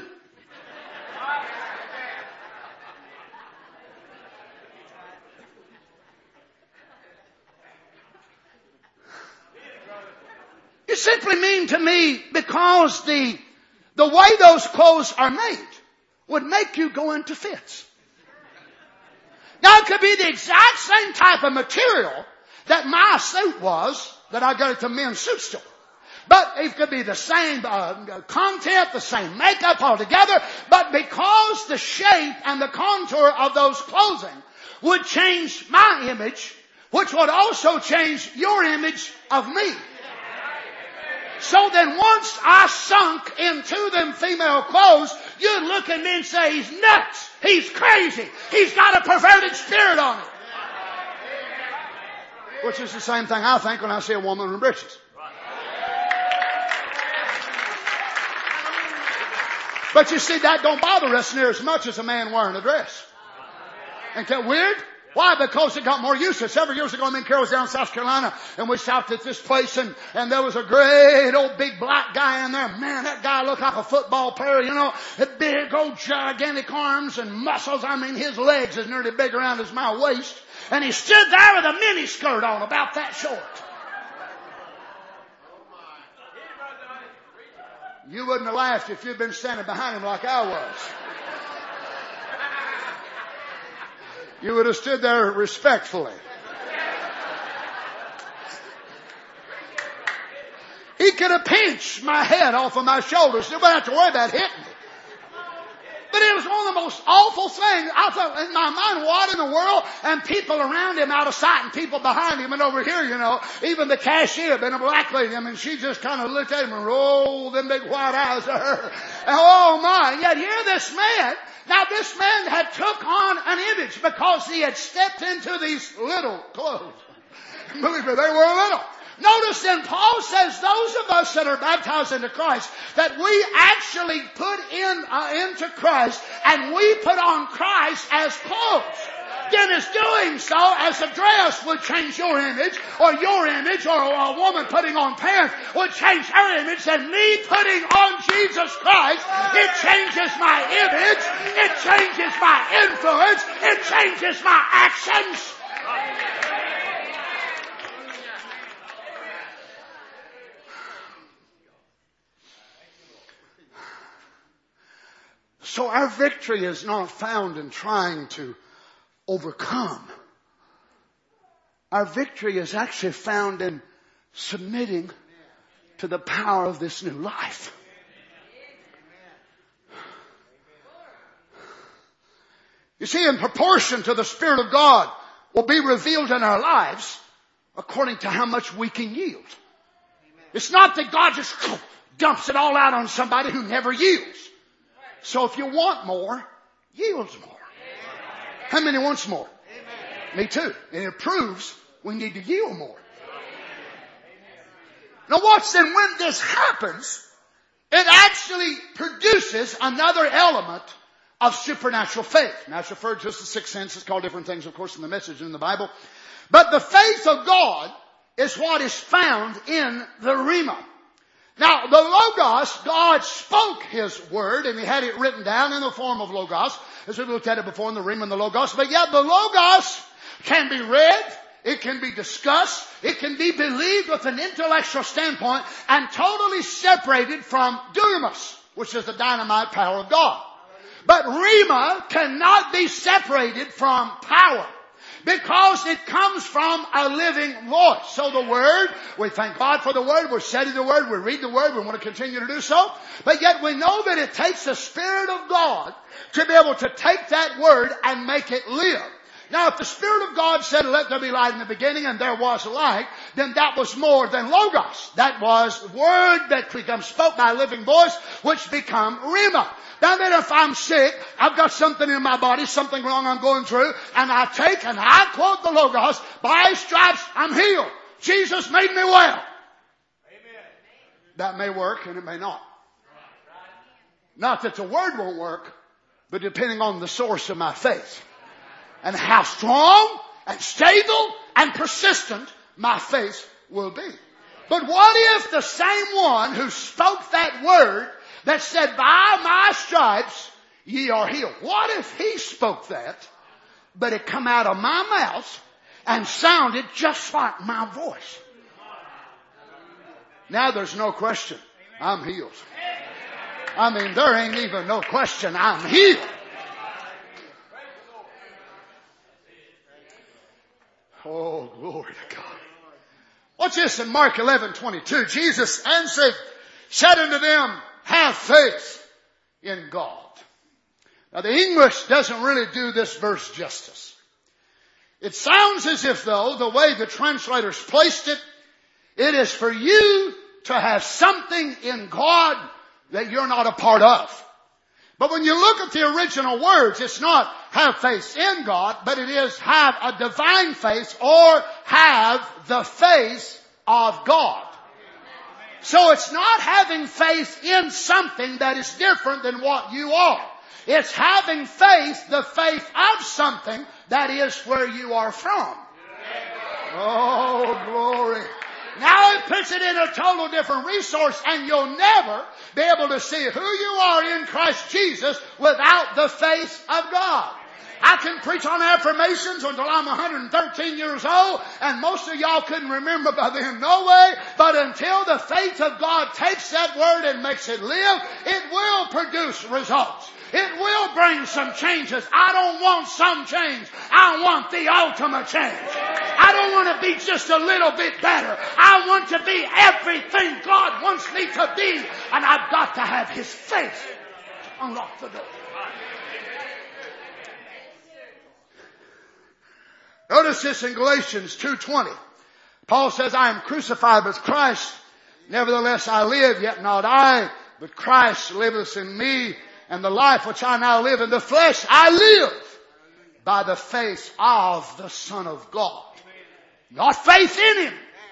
it simply mean to me because the way those clothes are made would make you go into fits. Now it could be the exact same type of material that my suit was that I got at the men's suit store. But it could be the same content, the same makeup altogether. But because the shape and the contour of those clothing would change my image, which would also change your image of me. So then once I sunk into them female clothes, you'd look at me and say, he's nuts. He's crazy. He's got a perverted spirit on him. Which is the same thing I think when I see a woman in breeches. But you see, that don't bother us near as much as a man wearing a dress. Ain't that weird? Why? Because it got more useless. Several years ago, me and Carol was down in South Carolina, and we stopped at this place, and there was a great old big black guy in there. Man, that guy looked like a football player, you know. Big old gigantic arms and muscles. I mean, his legs is nearly big around as my waist. And he stood there with a mini skirt on about that short. You wouldn't have laughed if you'd been standing behind him like I was. You would have stood there respectfully. He could have pinched my head off of my shoulders. You wouldn't have to worry about hitting me. But it was one of the most awful things. I thought in my mind, what in the world? And people around him out of sight and people behind him and over here, you know. Even the cashier, been a black lady. I mean, she just kind of looked at him and rolled them big white eyes at her. And oh my. And yet here this man. Now this man had took on an image because he had stepped into these little clothes. Believe me, they were little. Notice then Paul says those of us that are baptized into Christ, that we actually put into Christ and we put on Christ as clothes. Then is doing so as a dress would change your image, or a woman putting on pants would change her image, and me putting on Jesus Christ, it changes my image, it changes my influence, it changes my actions. So our victory is not found in trying to overcome. Our victory is actually found in submitting to the power of this new life. You see, in proportion to the Spirit of God will be revealed in our lives according to how much we can yield. It's not that God just dumps it all out on somebody who never yields. So if you want more, yields more. How many wants more? Me too. And it proves we need to yield more. Now watch then, when this happens, it actually produces another element of supernatural faith. Now it's referred to as the sixth sense. It's called different things, of course, in the Message and in the Bible. But the faith of God is what is found in the Rhema. Now the Logos, God spoke His Word, and He had it written down in the form of Logos, as we looked at it before in the Rhema and the Logos. But yet the Logos can be read, it can be discussed, it can be believed with an intellectual standpoint, and totally separated from dunamis, which is the dynamite power of God. But Rhema cannot be separated from power, because it comes from a living voice. So the Word, we thank God for the Word, we're studying the Word, we read the Word, we want to continue to do so. But yet we know that it takes the Spirit of God to be able to take that Word and make it live. Now if the Spirit of God said, let there be light in the beginning, and there was light, then that was more than Logos. That was Word that becomes spoke by a living voice, which become Rhema. Now then if I'm sick, I've got something in my body, something wrong I'm going through, and I quote the Logos, by His stripes I'm healed. Jesus made me well. Amen. That may work and it may not. Not that the Word won't work, but depending on the source of my faith. And how strong and stable and persistent my faith will be. But what if the same one who spoke that word that said, by my stripes ye are healed. What if he spoke that, but it come out of my mouth and sounded just like my voice? Now there's no question. I'm healed. I mean, there ain't even no question. I'm healed. Oh, glory to God. Watch this in Mark 11:22. Jesus answered, said unto them, have faith in God. Now the English doesn't really do this verse justice. It sounds as if though, the way the translators placed it, it is for you to have something in God that you're not a part of. But when you look at the original words, it's not have faith in God, but it is have a divine faith or have the faith of God. So it's not having faith in something that is different than what you are. It's having faith, the faith of something that is where you are from. Oh, glory. Now it puts it in a total different resource, and you'll never be able to see who you are in Christ Jesus without the faith of God. I can preach on affirmations until I'm 113 years old, and most of y'all couldn't remember by then, no way. But until the faith of God takes that word and makes it live, it will produce results. It will bring some changes. I don't want some change. I want the ultimate change. I don't want to be just a little bit better. I want to be everything God wants me to be. And I've got to have His faith to unlock the door. Notice this in Galatians 2:20. Paul says, I am crucified with Christ. Nevertheless I live, yet not I, but Christ liveth in me. And the life which I now live in the flesh, I live by the faith of the Son of God. Not faith in Him.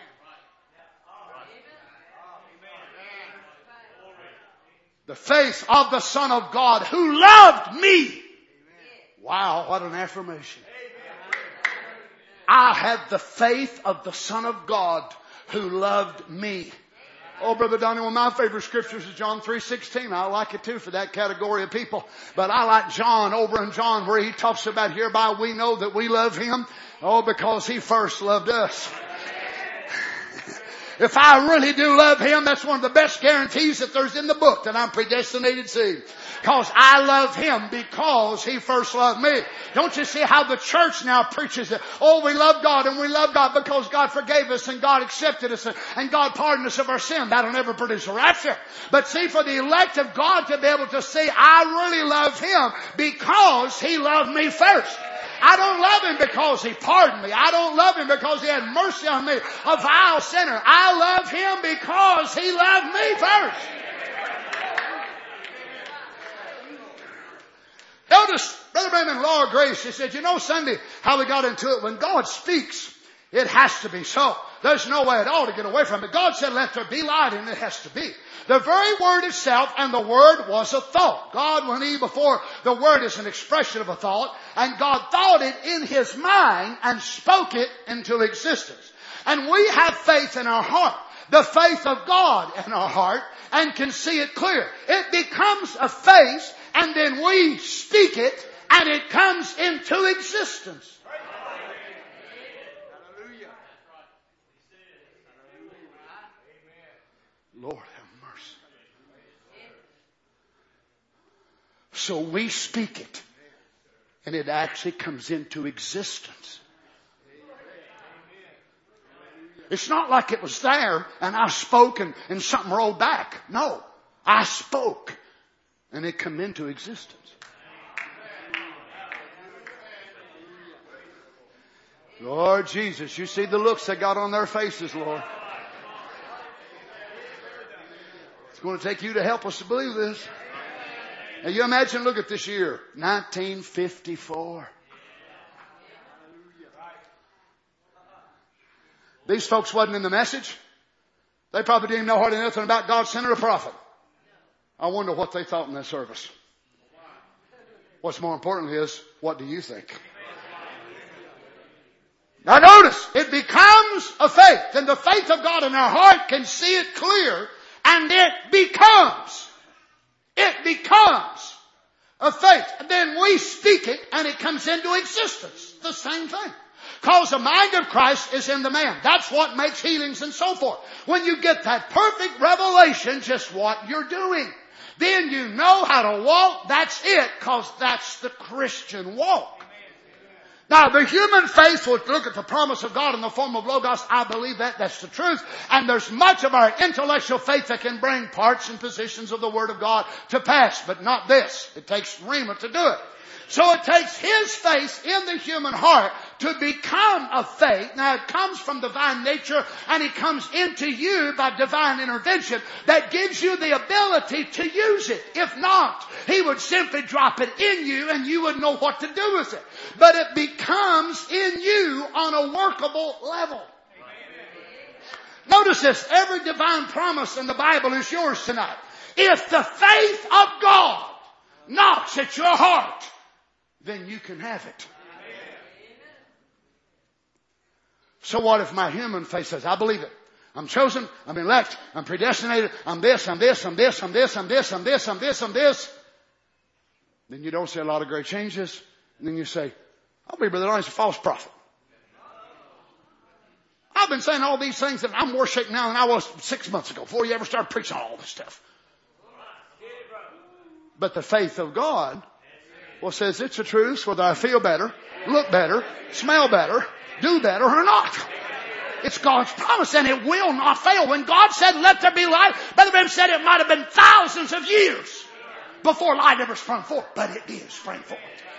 The faith of the Son of God who loved me. Wow, what an affirmation. I have the faith of the Son of God who loved me. Oh, Brother Donnie, one of my favorite scriptures is John 3:16. I like it too for that category of people. But I like John, over in John, where he talks about hereby we know that we love Him. Oh, because He first loved us. If I really do love Him, that's one of the best guarantees that there's in the book that I'm predestinated to. Because I love Him because He first loved me. Don't you see how the church now preaches it? Oh, we love God, and we love God because God forgave us and God accepted us and God pardoned us of our sin. That'll never produce a rapture. But see, for the elect of God to be able to say, I really love Him because He loved me first. I don't love Him because He pardoned me. I don't love Him because He had mercy on me, a vile sinner. I love Him because He loved me first. Notice, Brother Branham in Law of Grace, he said, you know, Sunday, how we got into it, when God speaks, it has to be so. There's no way at all to get away from it. God said, let there be light, and it has to be. The very word itself, and the word was a thought. God, when He, before the word is an expression of a thought, and God thought it in His mind and spoke it into existence. And we have faith in our heart, the faith of God in our heart, and can see it clear. It becomes a faith, and then we speak it, and it comes into existence. Lord have mercy. So we speak it, and it actually comes into existence. It's not like it was there and I spoke and something rolled back. No, I spoke and it came into existence. Lord Jesus, you see the looks they got on their faces, Lord. It's going to take you to help us to believe this. Now you imagine, look at this year, 1954. These folks wasn't in the message. They probably didn't even know hardly nothing about God, sent or a prophet. I wonder what they thought in that service. What's more important is, what do you think? Now notice, it becomes a faith. And the faith of God in our heart can see it clear. And it becomes a faith. And then we speak it and it comes into existence. The same thing. Because the mind of Christ is in the man. That's what makes healings and so forth. When you get that perfect revelation, just what you're doing, then you know how to walk. That's it, because that's the Christian walk. Now, the human faith will look at the promise of God in the form of Logos. I believe that. That's the truth. And there's much of our intellectual faith that can bring parts and positions of the Word of God to pass. But not this. It takes Rhema to do it. So it takes His faith in the human heart to become a faith. Now it comes from divine nature and it comes into you by divine intervention that gives you the ability to use it. If not, He would simply drop it in you and you would know what to do with it. But it becomes in you on a workable level. Notice this. Every divine promise in the Bible is yours tonight. If the faith of God knocks at your heart, then you can have it. So what if my human faith says, I believe it. I'm chosen, I'm elect, I'm predestinated, I'm this, I'm this, I'm this, I'm this, I'm this, I'm this, I'm this, I'm this. Then you don't say a lot of great changes. And then you say, I believe Brother Lonnie's a false prophet. I've been saying all these things that I'm more shaken now than I was 6 months ago, before you ever started preaching all this stuff. But the faith of God, well, says it's the truth, whether I feel better, look better, smell better, do better or not. It's God's promise and it will not fail. When God said, let there be light, Brother Branham said it might have been thousands of years before light ever sprung forth. But it did spring forth.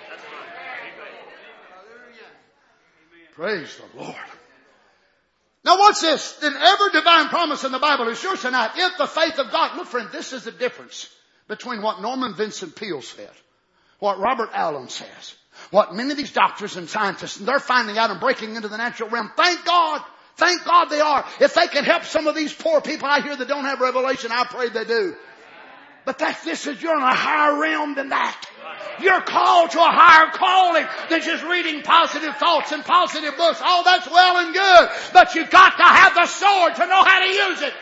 Praise the Lord. Now what's this? Then every divine promise in the Bible is yours tonight. If the faith of God, look friend, this is the difference between what Norman Vincent Peale said, what Robert Allen says, what many of these doctors and scientists, and they're finding out and breaking into the natural realm. Thank God they are. If they can help some of these poor people out here that don't have revelation, I pray they do. But you're in a higher realm than that. You're called to a higher calling than just reading positive thoughts and positive books. Oh, that's well and good. But you've got to have the sword to know how to use it.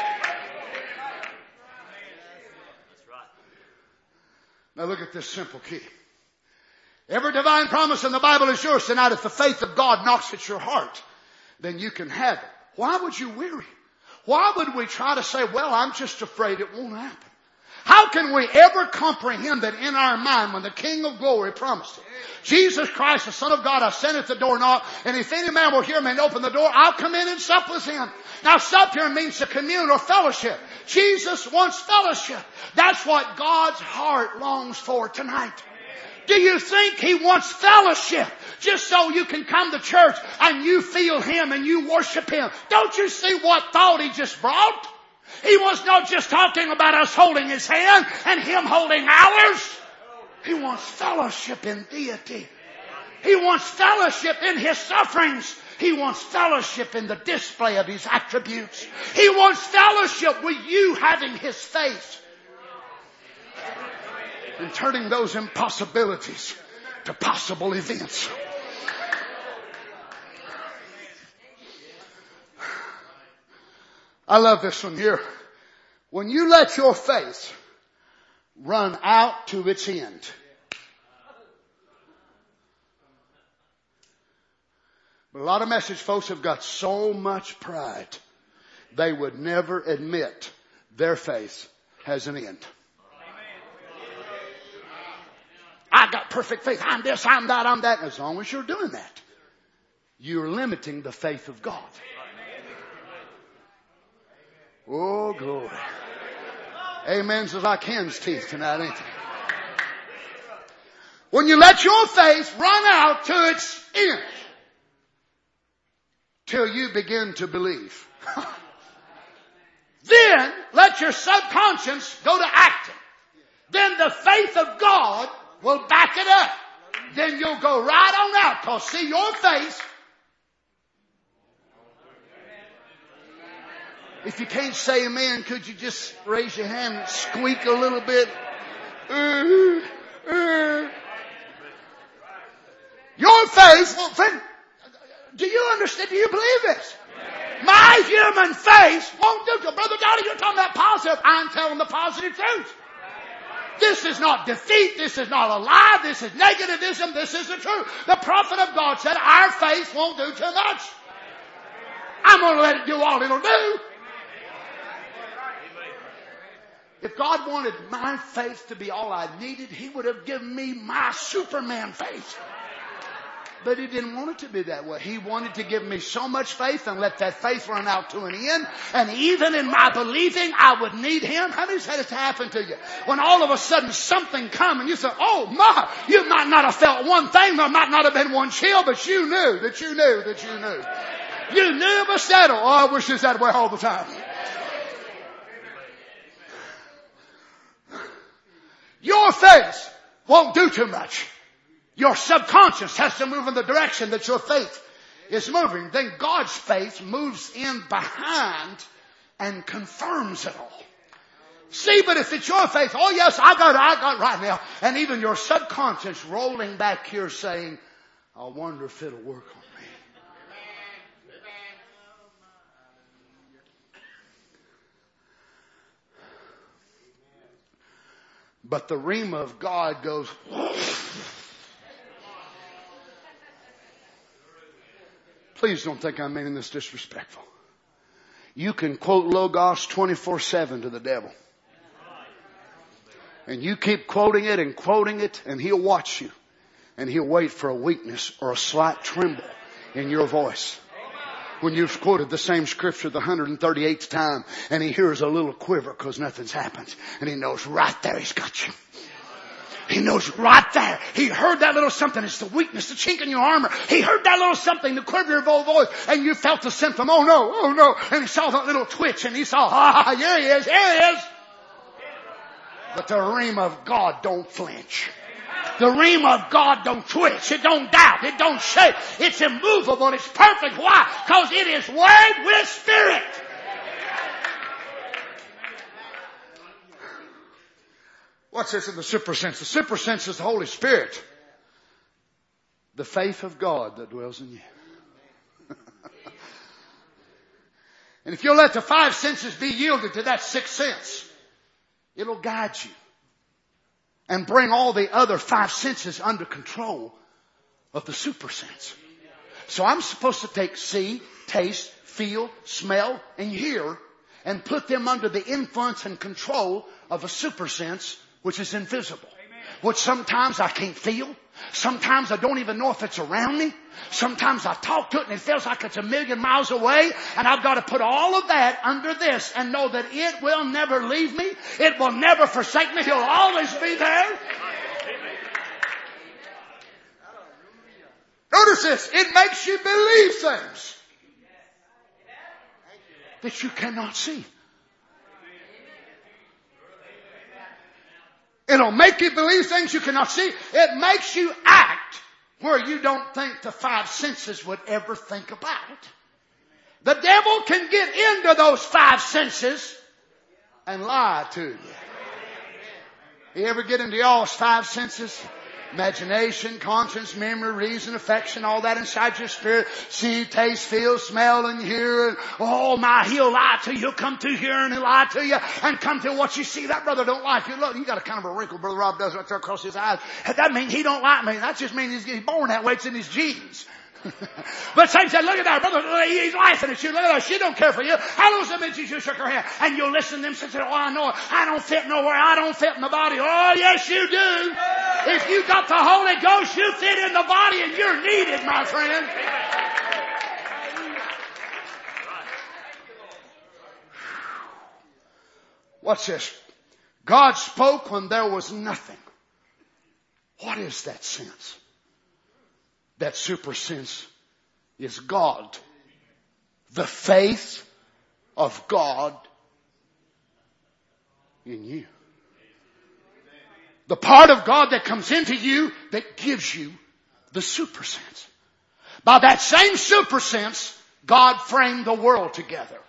Now look at this simple key. Every divine promise in the Bible is yours tonight. If the faith of God knocks at your heart, then you can have it. Why would you weary? Why would we try to say, well, I'm just afraid it won't happen? How can we ever comprehend that in our mind when the King of Glory promised it? Jesus Christ, the Son of God, I stand at the door knock, and if any man will hear me and open the door, I'll come in and sup with him. Now sup here means to commune or fellowship. Jesus wants fellowship. That's what God's heart longs for tonight. Do you think He wants fellowship just so you can come to church and you feel Him and you worship Him? Don't you see what thought He just brought? He was not just talking about us holding His hand and Him holding ours. He wants fellowship in deity. He wants fellowship in His sufferings. He wants fellowship in the display of His attributes. He wants fellowship with you having His face and turning those impossibilities to possible events. I love this one here. When you let your faith run out to its end, but a lot of message folks have got so much pride, they would never admit their faith has an end. I got perfect faith. I'm this, I'm that, I'm that. As long as you're doing that, you're limiting the faith of God. Oh, glory. Amen's like hen's teeth tonight, ain't they? When you let your faith run out to its end, till you begin to believe, then let your subconscious go to acting. Then the faith of God will back it up. Then you'll go right on out. Because see, your faith, if you can't say amen, could you just raise your hand and squeak a little bit? Your faith, well, friend, do you understand? Do you believe this? My human faith won't do it. Brother Dolly, you're talking about positive. I'm telling the positive truth. This is not defeat. This is not a lie. This is negativism. This is the truth. The prophet of God said our faith won't do too much. I'm going to let it do all it'll do. If God wanted my faith to be all I needed, He would have given me my Superman faith. But He didn't want it to be that way. He wanted to give me so much faith and let that faith run out to an end. And even in my believing I would need Him. How many's had it happen to you? When all of a sudden something come and you say, oh my, you might not have felt one thing, there might not have been one chill, but you knew that you knew that you knew. You knew it was settled. Oh, I wish it was that way all the time. Your faith won't do too much. Your subconscious has to move in the direction that your faith is moving. Then God's faith moves in behind and confirms it all. See, but if it's your faith, oh yes, I got it right now. And even your subconscious rolling back here saying, I wonder if it'll work on me. But the rhema of God goes, please don't think I'm making this disrespectful. You can quote Logos 24/7 to the devil. And you keep quoting it, and he'll watch you. And he'll wait for a weakness or a slight tremble in your voice. When you've quoted the same scripture the 138th time, and he hears a little quiver because nothing's happened. And he knows right there He's got you. He knows right there. He heard that little something. It's the weakness, the chink in your armor. He heard that little something, the quiver of your voice, and you felt the symptom. Oh no, oh no. And he saw that little twitch, and he saw, here he is, here he is. But the rhema of God don't flinch. The rhema of God don't twitch. It don't doubt. It don't shake. It's immovable. It's perfect. Why? Because it is word with spirit. What's this in the super sense? The super sense is the Holy Spirit. The faith of God that dwells in you. And if you'll let the five senses be yielded to that sixth sense, it'll guide you. And bring all the other five senses under control of the super sense. So I'm supposed to take see, taste, feel, smell, and hear, and put them under the influence and control of a super sense, which is invisible. Which sometimes I can't feel. Sometimes I don't even know if it's around me. Sometimes I talk to it and it feels like it's a million miles away. And I've got to put all of that under this and know that it will never leave me. It will never forsake me. He'll always be there. Notice this. It makes you believe things that you cannot see. It'll make you believe things you cannot see. It makes you act where you don't think the five senses would ever think about it. The devil can get into those five senses and lie to you. You ever get into y'all's five senses? Imagination, conscience, memory, reason, affection, all that inside your spirit. See, taste, feel, smell, and hear. And, oh my, he'll lie to you. He'll come through here and he'll lie to you and come to what you see. That brother don't like you. Look, you got a kind of a wrinkle, Brother Rob does right there across his eyes. That means he don't like me. That just means he's born that way. It's in his genes. But Satan said, look at that, brother, he's laughing at you. Look at that, she don't care for you. How long has it been since you shook her hand? And you'll listen to them and say, oh, I know, I don't fit nowhere. I don't fit in the body. Oh, yes, you do. If you got the Holy Ghost, you fit in the body and you're needed, my friend. What's this? God spoke when there was nothing. What is that sense? That super sense is God. The faith of God in you. The part of God that comes into you that gives you the super sense. By that same super sense, God framed the world together.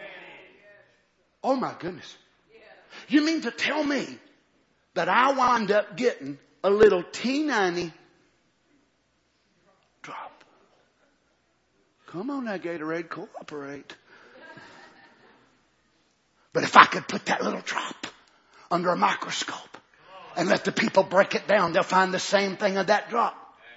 Oh my goodness. You mean to tell me that I wind up getting a little teeny drop? Come on now, Gatorade, cooperate. But if I could put that little drop under a microscope and let the people break it down, they'll find the same thing in that drop.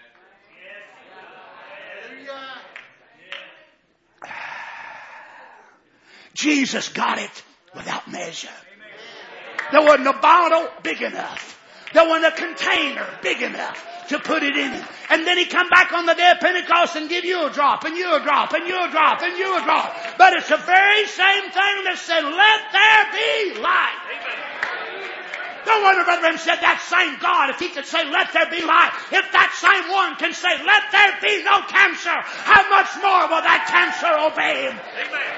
Jesus got it without measure. There wasn't a bottle big enough. There wasn't a container big enough to put it in it. And then he come back on the day of Pentecost and give you a drop, and you a drop, and you a drop, and you a drop. But it's the very same thing that said, let there be light. No wonder Brother Branham said that same God, if he could say, let there be light, if that same one can say, let there be no cancer, how much more will that cancer obey him? Amen.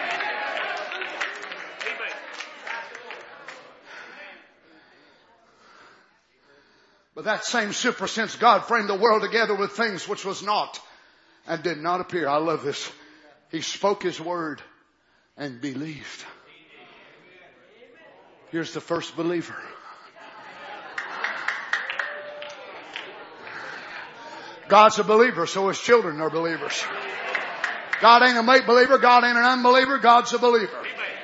But that same super sense, God framed the world together with things which was not and did not appear. I love this. He spoke His word and believed. Here's the first believer. God's a believer, so His children are believers. God ain't a make believer. God ain't an unbeliever. God's a believer.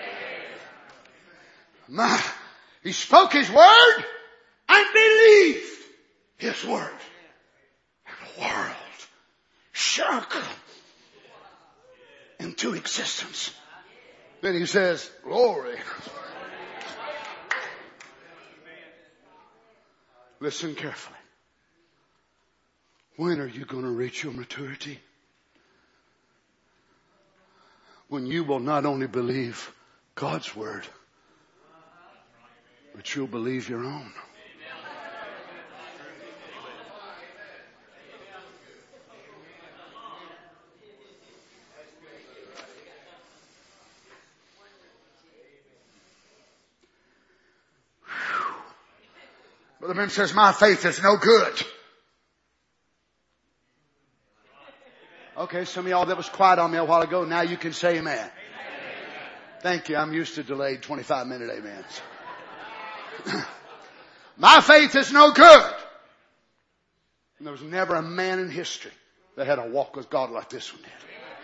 He spoke His word and believed His word. And the world shook into existence. Then He says, glory. Listen carefully. When are you going to reach your maturity? When you will not only believe God's word, but you'll believe your own. Brother Branham says, my faith is no good. Okay, some of y'all that was quiet on me a while ago, now you can say amen. Thank you. I'm used to delayed 25-minute amens. My faith is no good. And there was never a man in history that had a walk with God like this one did.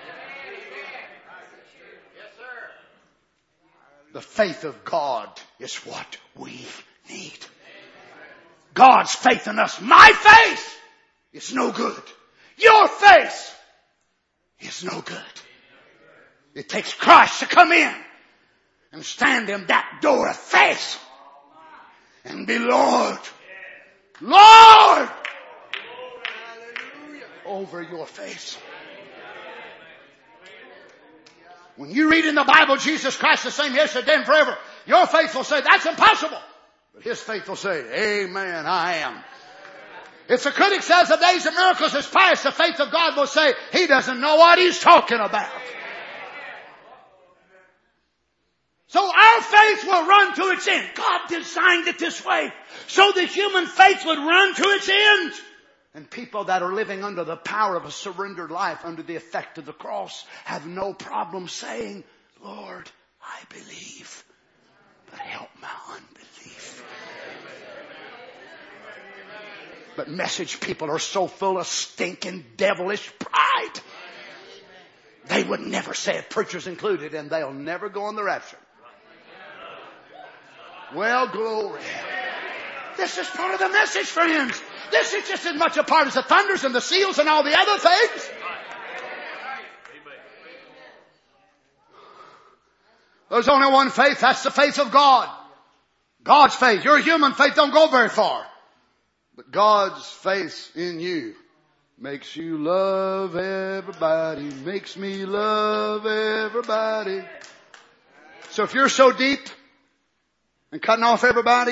The faith of God is what we need. God's faith in us. My faith is no good. Your faith is no good. It takes Christ to come in and stand in that door of faith and be Lord. Lord! Over your faith. When you read in the Bible, Jesus Christ the same yesterday and forever, your faith will say, that's impossible. But His faith will say, amen, I am. If the critic says the days of miracles is past, the faith of God will say, he doesn't know what he's talking about. So our faith will run to its end. God designed it this way so that human faith would run to its end. And people that are living under the power of a surrendered life, under the effect of the cross, have no problem saying, Lord, I believe, but help my unbelief. But message people are so full of stinking devilish pride. They would never say it, preachers included, and they'll never go on the rapture. Well, glory. This is part of the message, friends. This is just as much a part as the thunders and the seals and all the other things. There's only one faith. That's the faith of God. God's faith. Your human faith don't go very far. But God's faith in you makes you love everybody. Makes me love everybody. So if you're so deep and cutting off everybody,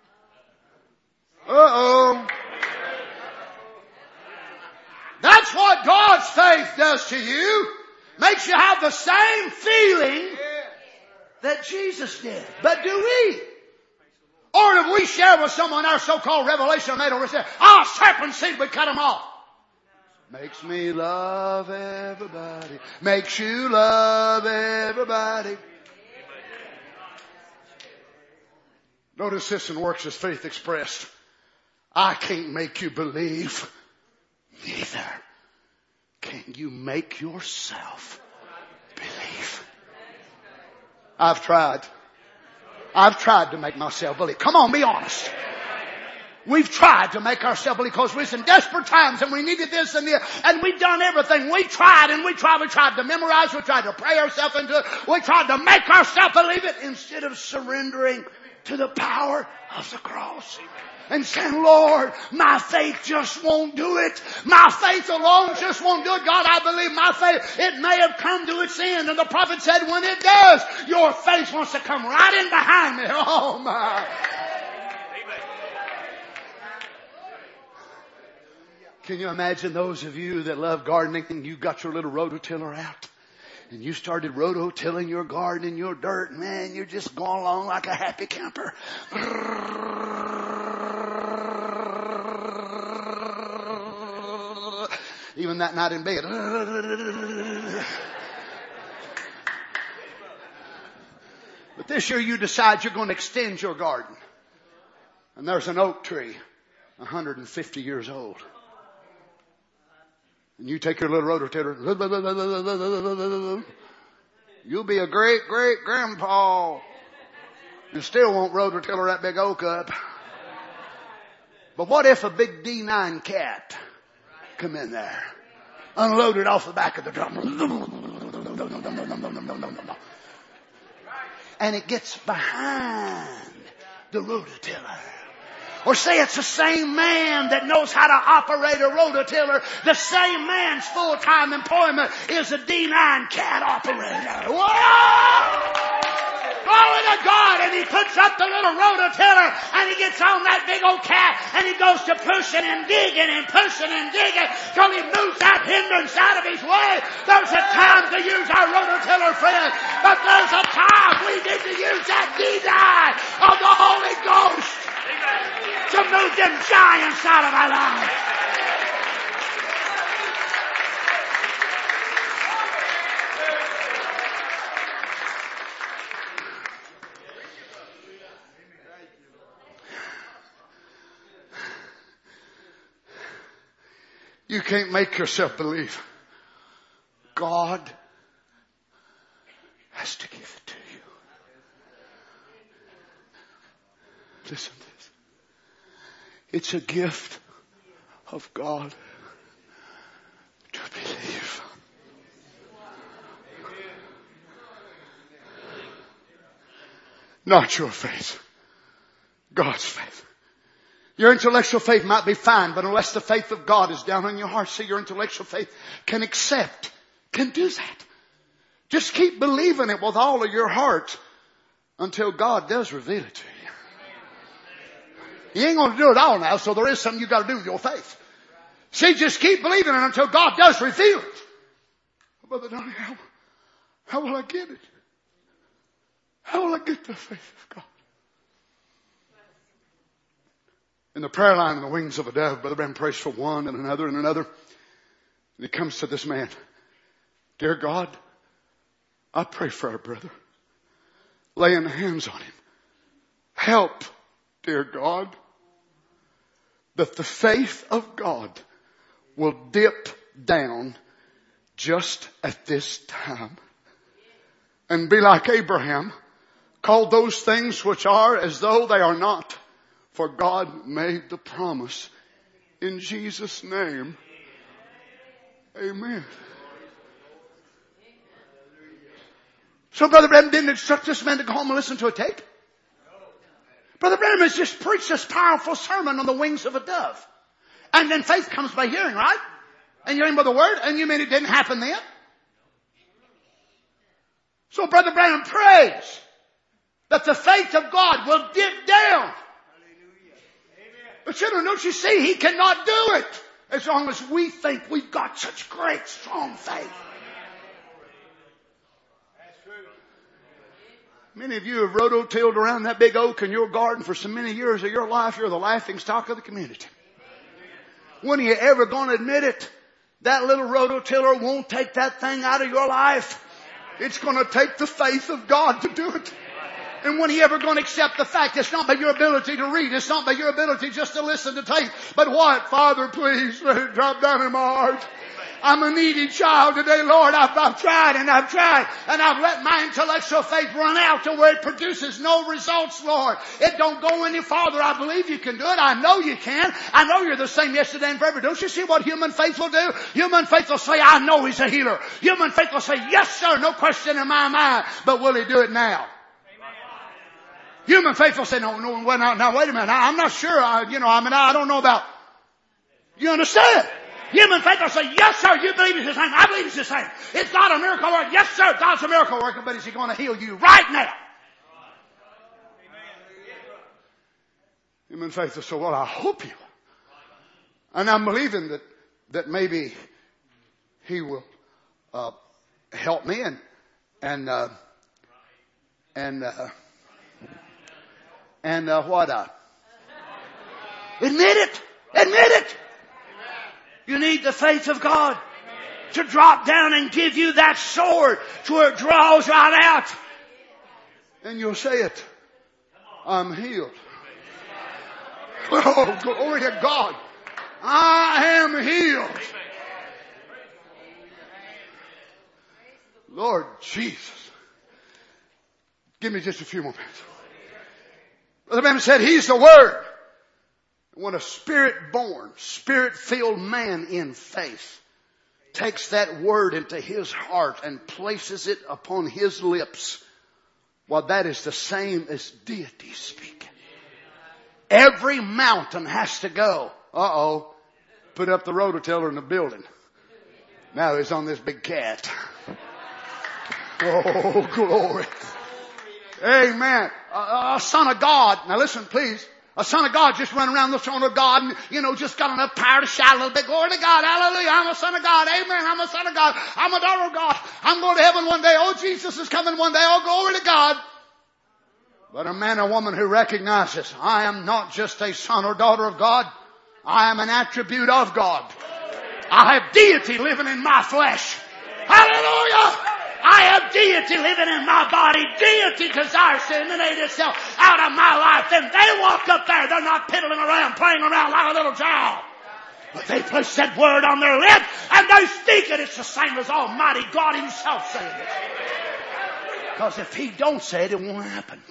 that's what God's faith does to you. Makes you have the same feeling that Jesus did. But do we? Or if we share with someone our so-called revelation, they don't say, serpent seed, we cut them off. Makes me love everybody. Makes you love everybody. Notice this in Works as Faith Expressed. I can't make you believe. Neither can you make yourself believe. I've tried to make myself believe. Come on, be honest. We've tried to make ourselves believe because we're in desperate times and we needed this and this, and we've done everything. We tried to memorize, we tried to pray ourselves into it, we tried to make ourselves believe it instead of surrendering to the power of the cross. And saying, Lord, my faith just won't do it. My faith alone just won't do it. God, I believe my faith, it may have come to its end. And the prophet said, when it does, your faith wants to come right in behind me. Oh my. Can you imagine those of you that love gardening and you got your little rototiller out? And you started rototilling your garden and your dirt. Man, you're just going along like a happy camper. Even that night in bed. But this year you decide you're going to extend your garden. And there's an oak tree, 150 years old. And you take your little rototiller. You'll be a great grandpa. You still won't rototiller that big oak up. But what if a big D9 cat come in there, unloaded off the back of the drum, and it gets behind the rototiller? Or say it's the same man that knows how to operate a rototiller. The same man's full-time employment is a D9 cat operator. Whoa! Glory to God. And he puts up the little rototiller and he gets on that big old cat and he goes to pushing and digging and pushing and digging till he moves that hindrance out of his way. There's a time to use our rototiller, friend, but there's a time we need to use that D9 of the Holy Ghost to move them giants out of our lives. You can't make yourself believe. God has to give it to you. Listen to this. It's a gift of God to believe. Not your faith. God's faith. Your intellectual faith might be fine, but unless the faith of God is down in your heart, see, your intellectual faith can accept, can do that. Just keep believing it with all of your heart until God does reveal it to you. You ain't going to do it all now, so there is something you got to do with your faith. See, just keep believing it until God does reveal it. Brother Donnie, how will I get it? How will I get the faith of God? In the prayer line in the wings of a dove, Brother Branham prays for one and another and another. And he comes to this man. Dear God, I pray for our brother. Laying hands on him. Help, dear God, that the faith of God will dip down just at this time and be like Abraham, call those things which are as though they are not, for God made the promise in Jesus' name. Amen. So Brother Branham didn't instruct this man to go home and listen to a tape. Brother Branham has just preached this powerful sermon on the wings of a dove. And then faith comes by hearing, right? And hearing by the word. And you mean it didn't happen then? So Brother Branham prays that the faith of God will dip down. But children, don't you see, He cannot do it as long as we think we've got such great, strong faith. Many of you have rototilled around that big oak in your garden for so many years of your life. You're the laughing stock of the community. When are you ever going to admit it? That little rototiller won't take that thing out of your life. It's going to take the faith of God to do it. And when are you ever going to accept the fact it's not by your ability to read, it's not by your ability just to listen to tape, but what? Father, please let it drop down in my heart. I'm a needy child today, Lord. I've tried and I've let my intellectual faith run out to where it produces no results, Lord. It don't go any farther. I believe you can do it. I know you can. I know you're the same yesterday and forever. Don't you see what human faith will do? Human faith will say, I know He's a healer. Human faith will say, yes, sir, no question in my mind. But will He do it now? Human faith will say, no, now wait a minute. I'm not sure. I don't know about. You understand? Human faith will say, yes, sir, you believe He's the same. I believe He's the same. Is God a miracle worker? Yes, sir, God's a miracle worker, but is He going to heal you right now? Human faith will say, well, I hope He will. And I'm believing that maybe He will help me and admit it. You need the faith of God to drop down and give you that sword to where it draws right out. And you'll say it. I'm healed. Oh, glory to God. I am healed. Lord Jesus. Give me just a few more minutes. Brother Branham said He's the Word. When a Spirit-born, Spirit-filled man in faith takes that word into his heart and places it upon his lips, well, that is the same as deity speaking. Every mountain has to go. Put up the rototiller in the building. Now he's on this big cat. Oh, glory. Amen. A son of God. Now listen, please. A son of God just run around the throne of God and, just got enough power to shout a little bit. Glory to God. Hallelujah. I'm a son of God. Amen. I'm a son of God. I'm a daughter of God. I'm going to heaven one day. Oh, Jesus is coming one day. Oh, glory to God. But a man or woman who recognizes I am not just a son or daughter of God. I am an attribute of God. I have deity living in my flesh. Hallelujah. I have deity living in my body. Deity desires to emanate itself out of my life. Then they walk up there. They're not piddling around, playing around like a little child. But they place that word on their lips and they speak it. It's the same as Almighty God Himself saying it. Because if He don't say it, it won't happen.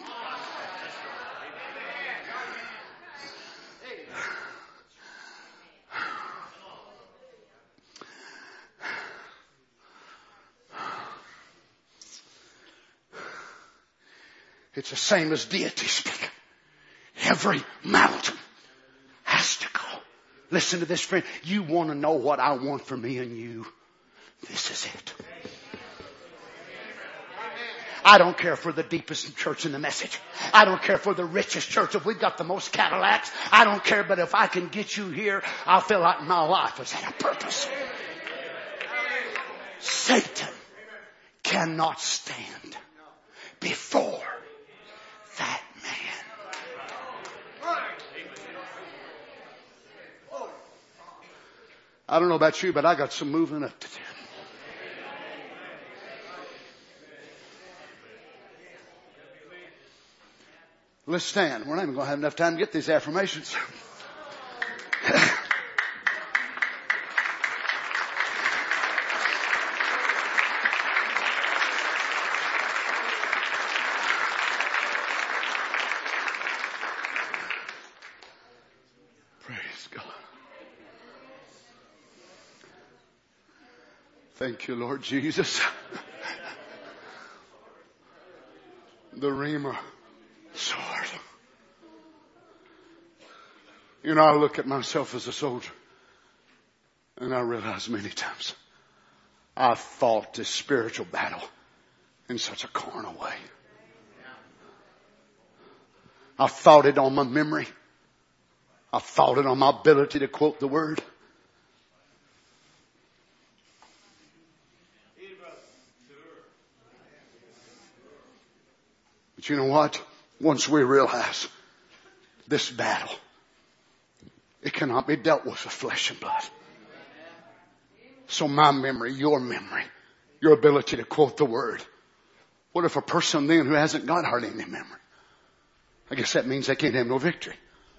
It's the same as deity speaking. Every mountain has to go. Listen to this, friend. You want to know what I want for me and you? This is it. I don't care for the deepest church in the message. I don't care for the richest church if we've got the most Cadillacs. I don't care, but if I can get you here, I'll feel like my life has had a purpose. Satan cannot stand before that man. I don't know about you, but I got some moving up to do. Let's stand. We're not even going to have enough time to get these affirmations. Praise God. Thank you, Lord Jesus. The Rhema sword. You know, I look at myself as a soldier and I realize many times I fought this spiritual battle in such a carnal way. I fought it on my memory. I fought it on my ability to quote the word. But you know what? Once we realize this battle, it cannot be dealt with flesh and blood. So my memory, your ability to quote the word. What if a person then who hasn't got hardly any memory? I guess that means they can't have no victory.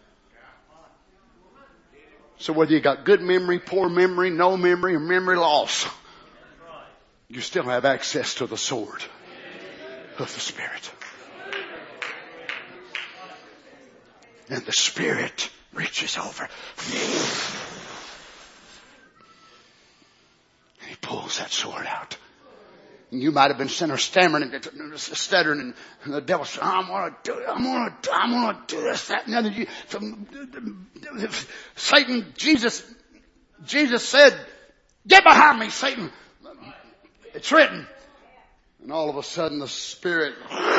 So whether you got good memory, poor memory, no memory, or memory loss, you still have access to the sword of the Spirit. And the Spirit reaches over. And He pulls that sword out. And you might have been sitting there stammering and stuttering, and the devil said, I'm going to do it. I'm going to do this, that, and the other. Satan, Jesus said, get behind me, Satan. It's written. And all of a sudden the Spirit,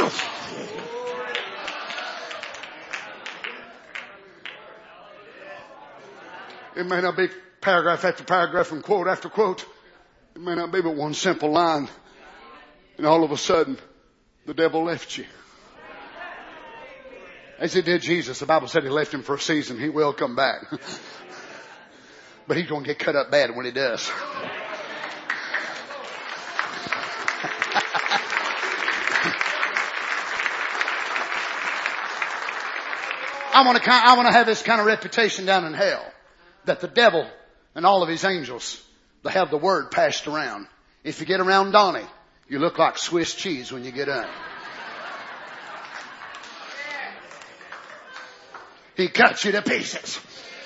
it may not be paragraph after paragraph and quote after quote. It may not be but one simple line. And all of a sudden, the devil left you. As he did Jesus. The Bible said He left him for a season. He will come back. But he's going to get cut up bad when he does. I want to have this kind of reputation down in hell. That the devil and all of his angels, they have the word passed around. If you get around Donnie, you look like Swiss cheese when you get up. He cuts you to pieces.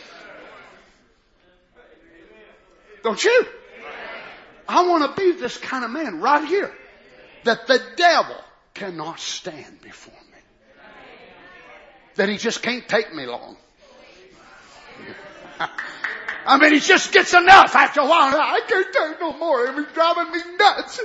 Don't you? I want to be this kind of man right here. That the devil cannot stand before me. That he just can't take me long. I mean, he just gets enough after a while. I can't take no more. He's driving me nuts.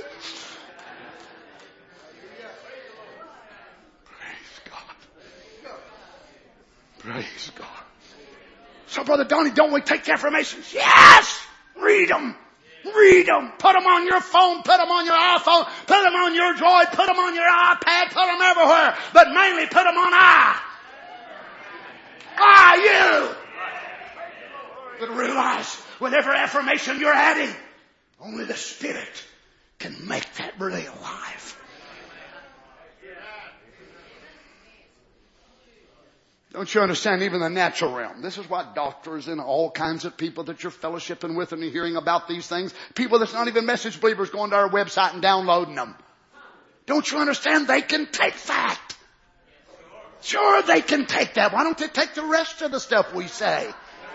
Praise God. Praise God. So, Brother Donnie, don't we take the affirmations? Yes! Read them. Read them. Put them on your phone. Put them on your iPhone. Put them on your Droid. Put them on your iPad. Put them everywhere. But mainly put them on I. You. But realize, whatever affirmation you're adding, only the Spirit can make that really alive. Don't you understand even the natural realm? This is why doctors and all kinds of people that you're fellowshipping with and you're hearing about these things, people that's not even message believers going to our website and downloading them. Don't you understand? They can take that. Sure, they can take that. Why don't they take the rest of the stuff we say?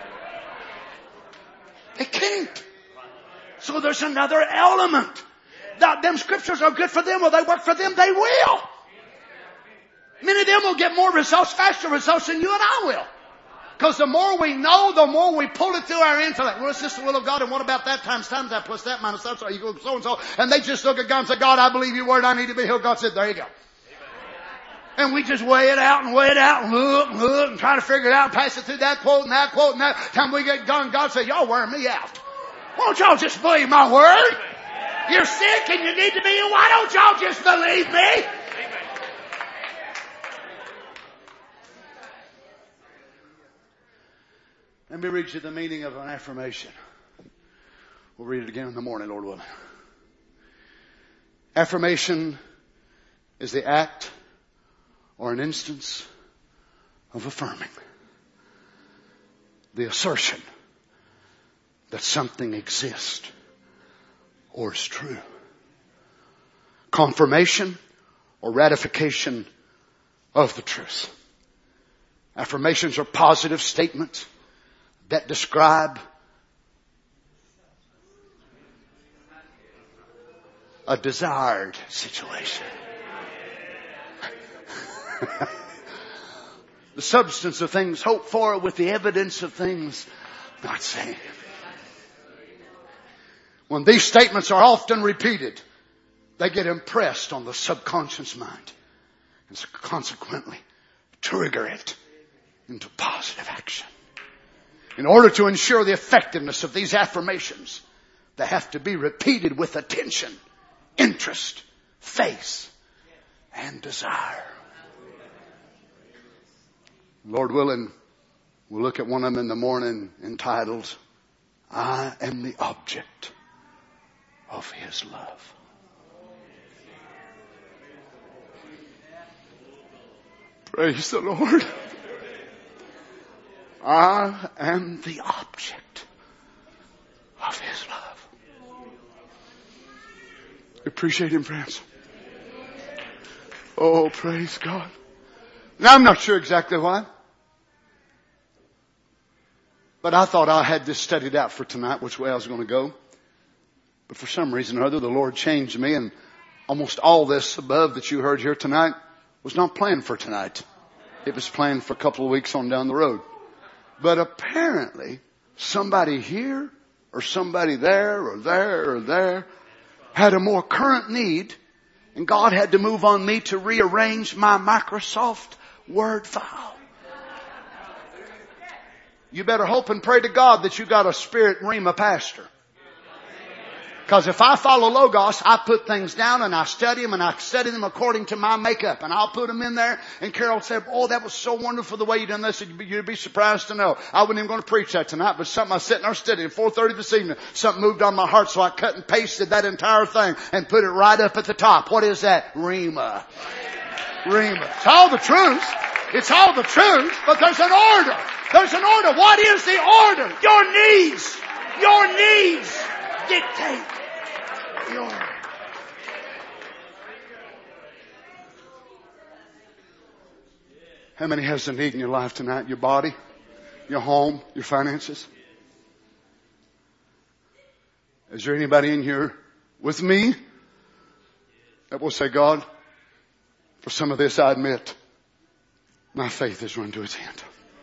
They can't. So there's another element. Them scriptures are good for them. Will they work for them? They will. Many of them will get more results, faster results than you and I will. Because the more we know, the more we pull it through our intellect. Well, it's just the will of God, and what about that times that plus that minus that, so you go so and so. And they just look at God and say, God, I believe your word, I need to be healed. God said, there you go. And we just weigh it out and look and try to figure it out, pass it through that quote and that quote and that. Time we get done, God said, y'all wearing me out. Won't y'all just believe my word? You're sick and you need to be healed. Why don't y'all just believe me? Let me read you the meaning of an affirmation. We'll read it again in the morning, Lord willing. Affirmation is the act or an instance of affirming. The assertion that something exists or is true. Confirmation or ratification of the truth. Affirmations are positive statements that describe a desired situation. The substance of things hoped for with the evidence of things not seen. When these statements are often repeated, they get impressed on the subconscious mind and consequently trigger it into positive action. In order to ensure the effectiveness of these affirmations, they have to be repeated with attention, interest, faith, and desire. Lord willing, we'll look at one of them in the morning entitled, I am the object of His love. Praise the Lord. I am the object of His love. You appreciate Him, friends? Oh, praise God. Now, I'm not sure exactly why. But I thought I had this studied out for tonight, which way I was going to go. But for some reason or other, the Lord changed me, and almost all this above that you heard here tonight was not planned for tonight. It was planned for a couple of weeks on down the road. But apparently, somebody here or somebody there or there or there had a more current need, and God had to move on me to rearrange my Microsoft Word file. You better hope and pray to God that you got a spirit Rhema pastor. Because if I follow Logos, I put things down and I study them and I study them according to my makeup. And I'll put them in there. And Carol said, oh, that was so wonderful the way you done this. You'd be surprised to know. I wasn't even going to preach that tonight, but something I was sitting there studying at 4:30 this evening. Something moved on my heart, so I cut and pasted that entire thing and put it right up at the top. What is that? Rhema. Rhema. It's all the truth. It's all the truth, but there's an order. There's an order. What is the order? Your needs. Your needs dictate the order. How many has a need in your life tonight? Your body, your home, your finances? Is there anybody in here with me that will say, God, for some of this I admit my faith has run to its end.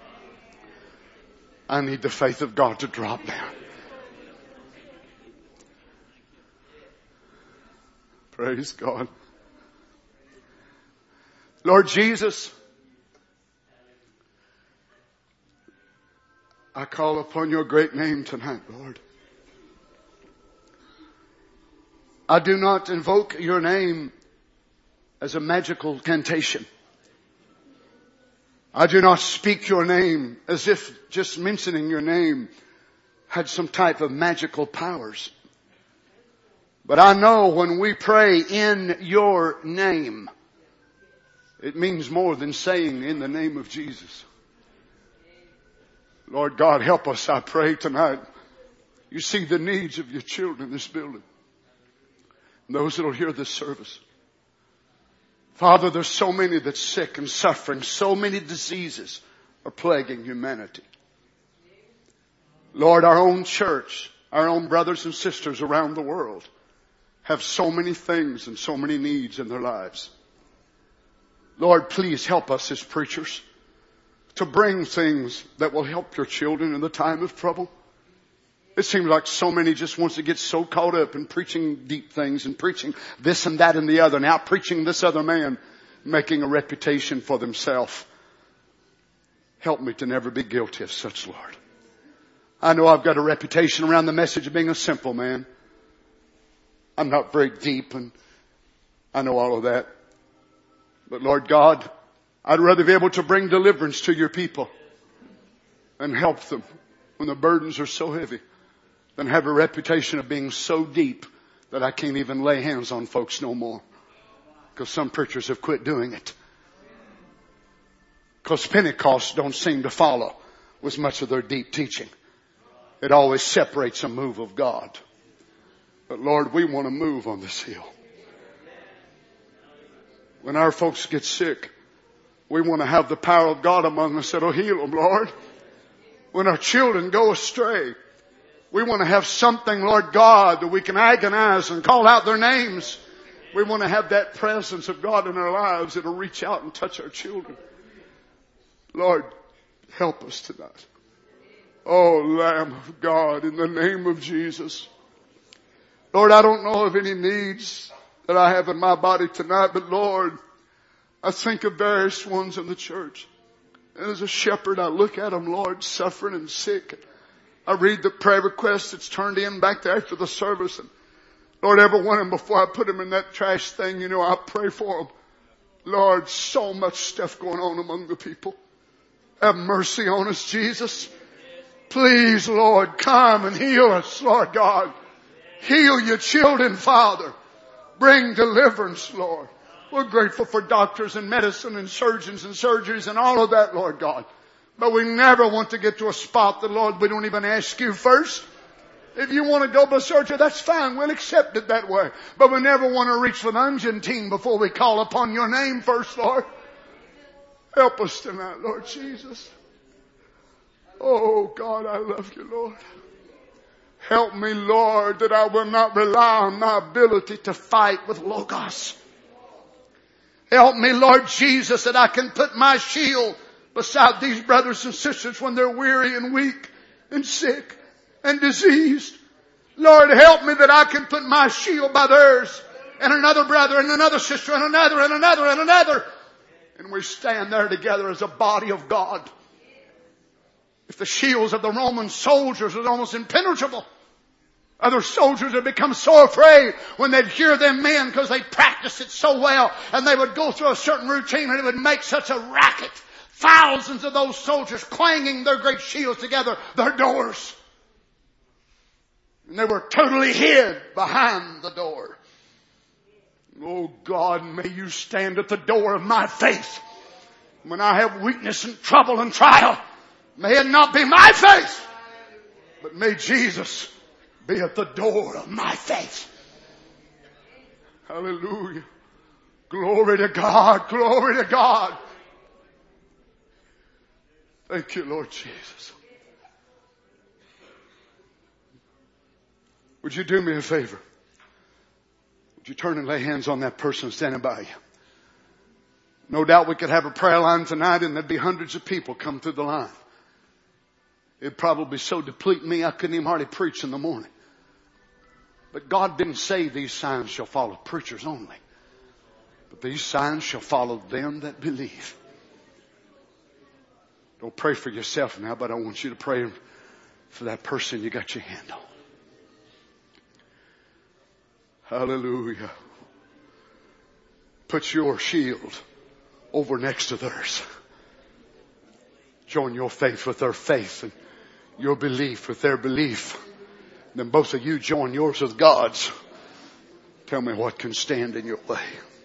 I need the faith of God to drop down. Praise God. Lord Jesus, I call upon your great name tonight, Lord. I do not invoke your name as a magical cantation. I do not speak your name as if just mentioning your name had some type of magical powers. But I know when we pray in your name, it means more than saying in the name of Jesus. Lord God, help us, I pray tonight. You see the needs of your children in this building. And those that will hear this service. Father, there's so many that's sick and suffering. So many diseases are plaguing humanity. Lord, our own church, our own brothers and sisters around the world have so many things and so many needs in their lives. Lord, please help us as preachers to bring things that will help your children in the time of trouble. It seems like so many just wants to get so caught up in preaching deep things and preaching this and that and the other, and out preaching this other man, making a reputation for themselves. Help me to never be guilty of such, Lord. I know I've got a reputation around the message of being a simple man. I'm not very deep, and I know all of that. But Lord God, I'd rather be able to bring deliverance to your people and help them when the burdens are so heavy than have a reputation of being so deep that I can't even lay hands on folks no more. Because some preachers have quit doing it. Because Pentecost don't seem to follow with much of their deep teaching. It always separates a move of God. But Lord, we want to move on this hill. When our folks get sick, we want to have the power of God among us that'll heal them, Lord. When our children go astray, we want to have something, Lord God, that we can agonize and call out their names. We want to have that presence of God in our lives that'll reach out and touch our children. Lord, help us tonight. Oh, Lamb of God, in the name of Jesus. Lord, I don't know of any needs that I have in my body tonight, but Lord, I think of various ones in the church. And as a shepherd, I look at them, Lord, suffering and sick. I read the prayer requests that's turned in back there after the service. And Lord, every one of them, before I put them in that trash thing, I pray for them. Lord, so much stuff going on among the people. Have mercy on us, Jesus. Please, Lord, come and heal us, Lord God. Heal your children, Father. Bring deliverance, Lord. We're grateful for doctors and medicine and surgeons and surgeries and all of that, Lord God. But we never want to get to a spot that, Lord, we don't even ask you first. If you want to go by surgery, that's fine. We'll accept it that way. But we never want to reach for the Argentine before we call upon your name first, Lord. Help us tonight, Lord Jesus. Oh, God, I love you, Lord. Help me, Lord, that I will not rely on my ability to fight with Logos. Help me, Lord Jesus, that I can put my shield beside these brothers and sisters when they're weary and weak and sick and diseased. Lord, help me that I can put my shield by theirs and another brother and another sister and another and another and another. And we stand there together as a body of God. If the shields of the Roman soldiers was almost impenetrable, other soldiers had become so afraid when they'd hear them men because they practiced it so well, and they would go through a certain routine and it would make such a racket. Thousands of those soldiers clanging their great shields together, their doors. And they were totally hid behind the door. Oh God, may you stand at the door of my faith. When I have weakness and trouble and trial, may it not be my faith, but may Jesus be at the door of my faith. Hallelujah. Glory to God. Glory to God. Thank you, Lord Jesus. Would you do me a favor? Would you turn and lay hands on that person standing by you? No doubt we could have a prayer line tonight and there'd be hundreds of people come through the line. It'd probably so deplete me I couldn't even hardly preach in the morning. But God didn't say these signs shall follow preachers only. But these signs shall follow them that believe. Don't pray for yourself now, but I want you to pray for that person you got your hand on. Hallelujah. Put your shield over next to theirs. Join your faith with their faith and your belief with their belief. Then both of you join yours with God's. Tell me what can stand in your way.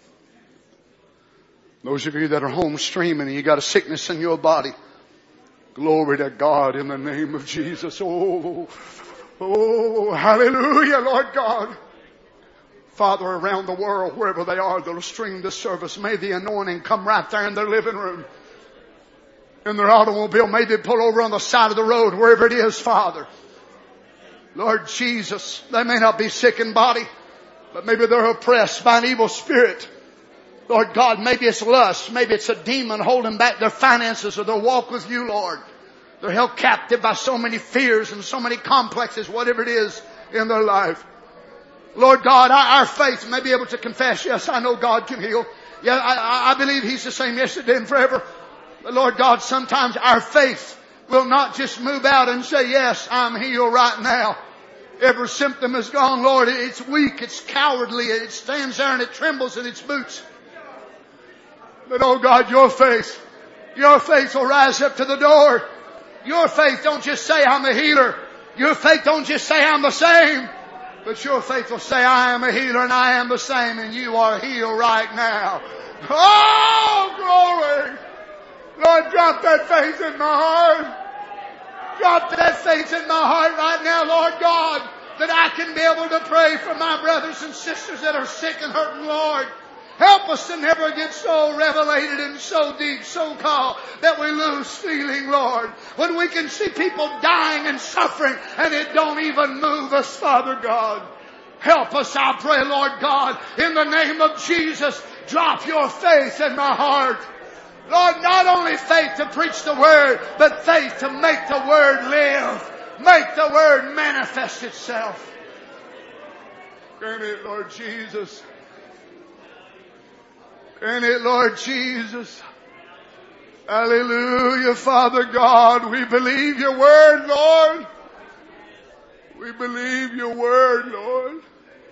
Those of you that are home streaming and you got a sickness in your body, glory to God in the name of Jesus. Oh, hallelujah, Lord God. Father, around the world, wherever they are, they'll stream this service. May the anointing come right there in their living room. In their automobile, may they pull over on the side of the road, wherever it is, Father. Lord Jesus, they may not be sick in body, but maybe they're oppressed by an evil spirit. Lord God, maybe it's lust. Maybe it's a demon holding back their finances or their walk with you, Lord. They're held captive by so many fears and so many complexes, whatever it is in their life. Lord God, our faith may be able to confess, yes, I know God can heal. Yeah, I believe He's the same yesterday and forever. But Lord God, sometimes our faith will not just move out and say, yes, I'm healed right now. Every symptom is gone, Lord. It's weak, it's cowardly, it stands there and it trembles in its boots. But oh God, your faith will rise up to the door. Your faith don't just say I'm a healer. Your faith don't just say I'm the same. But your faith will say I am a healer and I am the same and you are healed right now. Oh, glory! Lord, drop that faith in my heart. Drop that faith in my heart right now, Lord God, that I can be able to pray for my brothers and sisters that are sick and hurting, Lord. Help us to never get so revelated and so deep, so called, that we lose feeling, Lord. When we can see people dying and suffering and it don't even move us, Father God. Help us, I pray, Lord God, in the name of Jesus. Drop your faith in my heart. Lord, not only faith to preach the Word, but faith to make the Word live. Make the Word manifest itself. Grant it, Lord Jesus. Grant it, Lord Jesus. Hallelujah, Father God. We believe your Word, Lord. We believe your Word, Lord.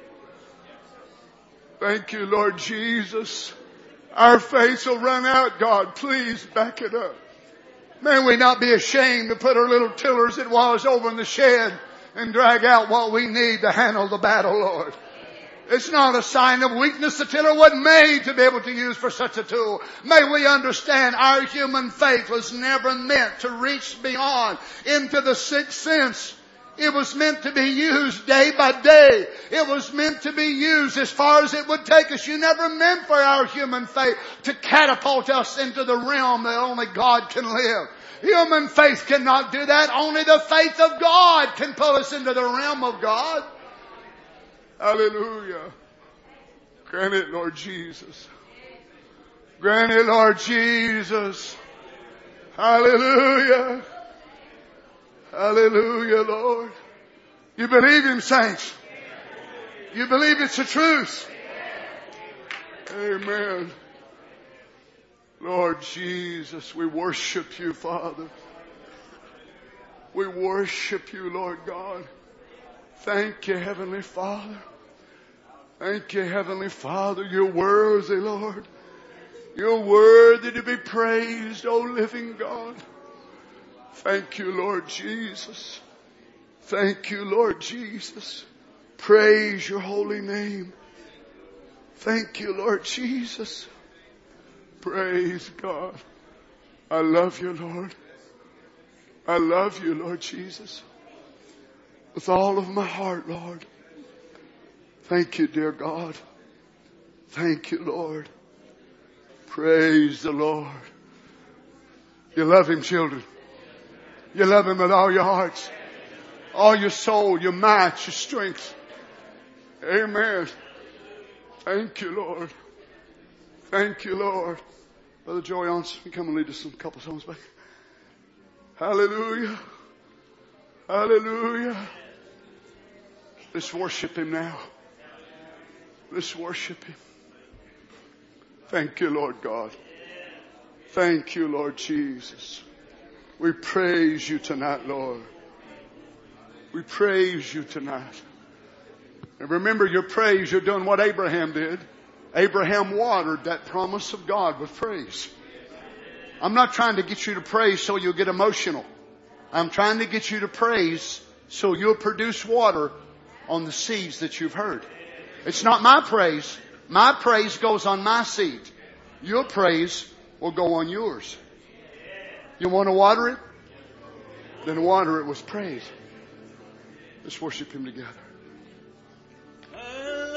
Thank you, Lord Jesus. Our faith will run out, God. Please back it up. May we not be ashamed to put our little tillers it was over in the shed and drag out what we need to handle the battle, Lord. It's not a sign of weakness. The tiller wasn't made to be able to use for such a tool. May we understand our human faith was never meant to reach beyond into the sixth sense. It was meant to be used day by day. It was meant to be used as far as it would take us. You never meant for our human faith to catapult us into the realm that only God can live. Human faith cannot do that. Only the faith of God can pull us into the realm of God. Hallelujah. Grant it, Lord Jesus. Grant it, Lord Jesus. Hallelujah. Hallelujah, Lord. You believe Him, saints? You believe it's the truth? Amen. Lord Jesus, we worship you, Father. We worship you, Lord God. Thank you, Heavenly Father. Thank you, Heavenly Father. You're worthy, Lord. You're worthy to be praised, O living God. Thank you, Lord Jesus. Thank you, Lord Jesus. Praise your holy name. Thank you, Lord Jesus. Praise God. I love you, Lord. I love you, Lord Jesus. With all of my heart, Lord. Thank you, dear God. Thank you, Lord. Praise the Lord. You love Him, children. You love Him with all your hearts, all your soul, your might, your strength. Amen. Thank you, Lord. Thank you, Lord. Brother Joey Ons, you come and lead us a couple songs back. Hallelujah. Hallelujah. Let's worship Him now. Let's worship Him. Thank you, Lord God. Thank you, Lord Jesus. We praise you tonight, Lord. We praise you tonight. And remember your praise, you're doing what Abraham did. Abraham watered that promise of God with praise. I'm not trying to get you to praise so you'll get emotional. I'm trying to get you to praise so you'll produce water on the seeds that you've heard. It's not my praise. My praise goes on my seed. Your praise will go on yours. You want to water it? Then water it with praise. Let's worship Him together. I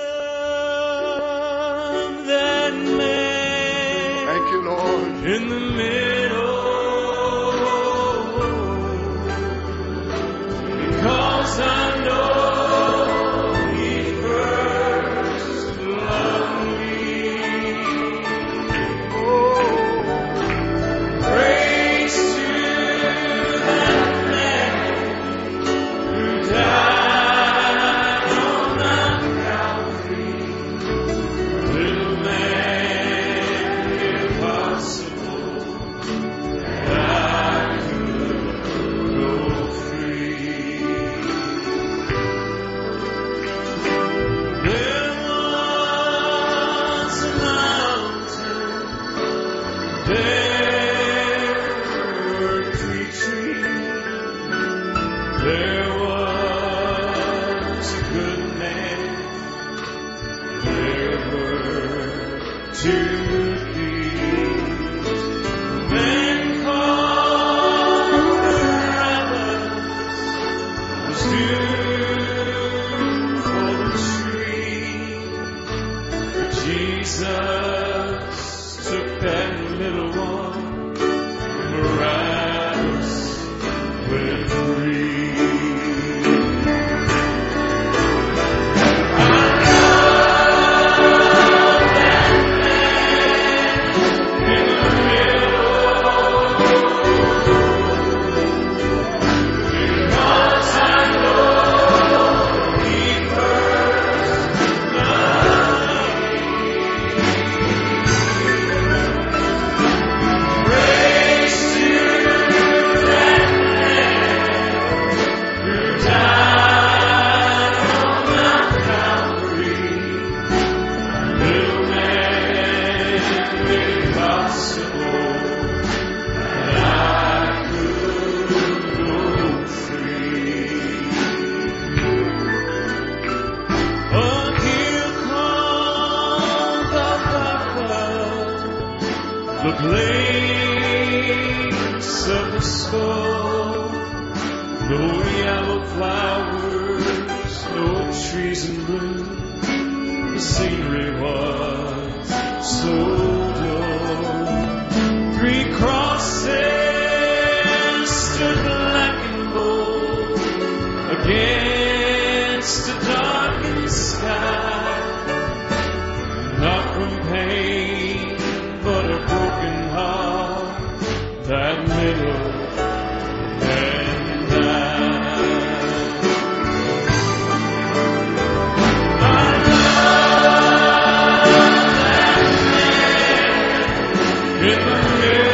love that man. Thank you, Lord. In the middle. Because I know He first loved me. In the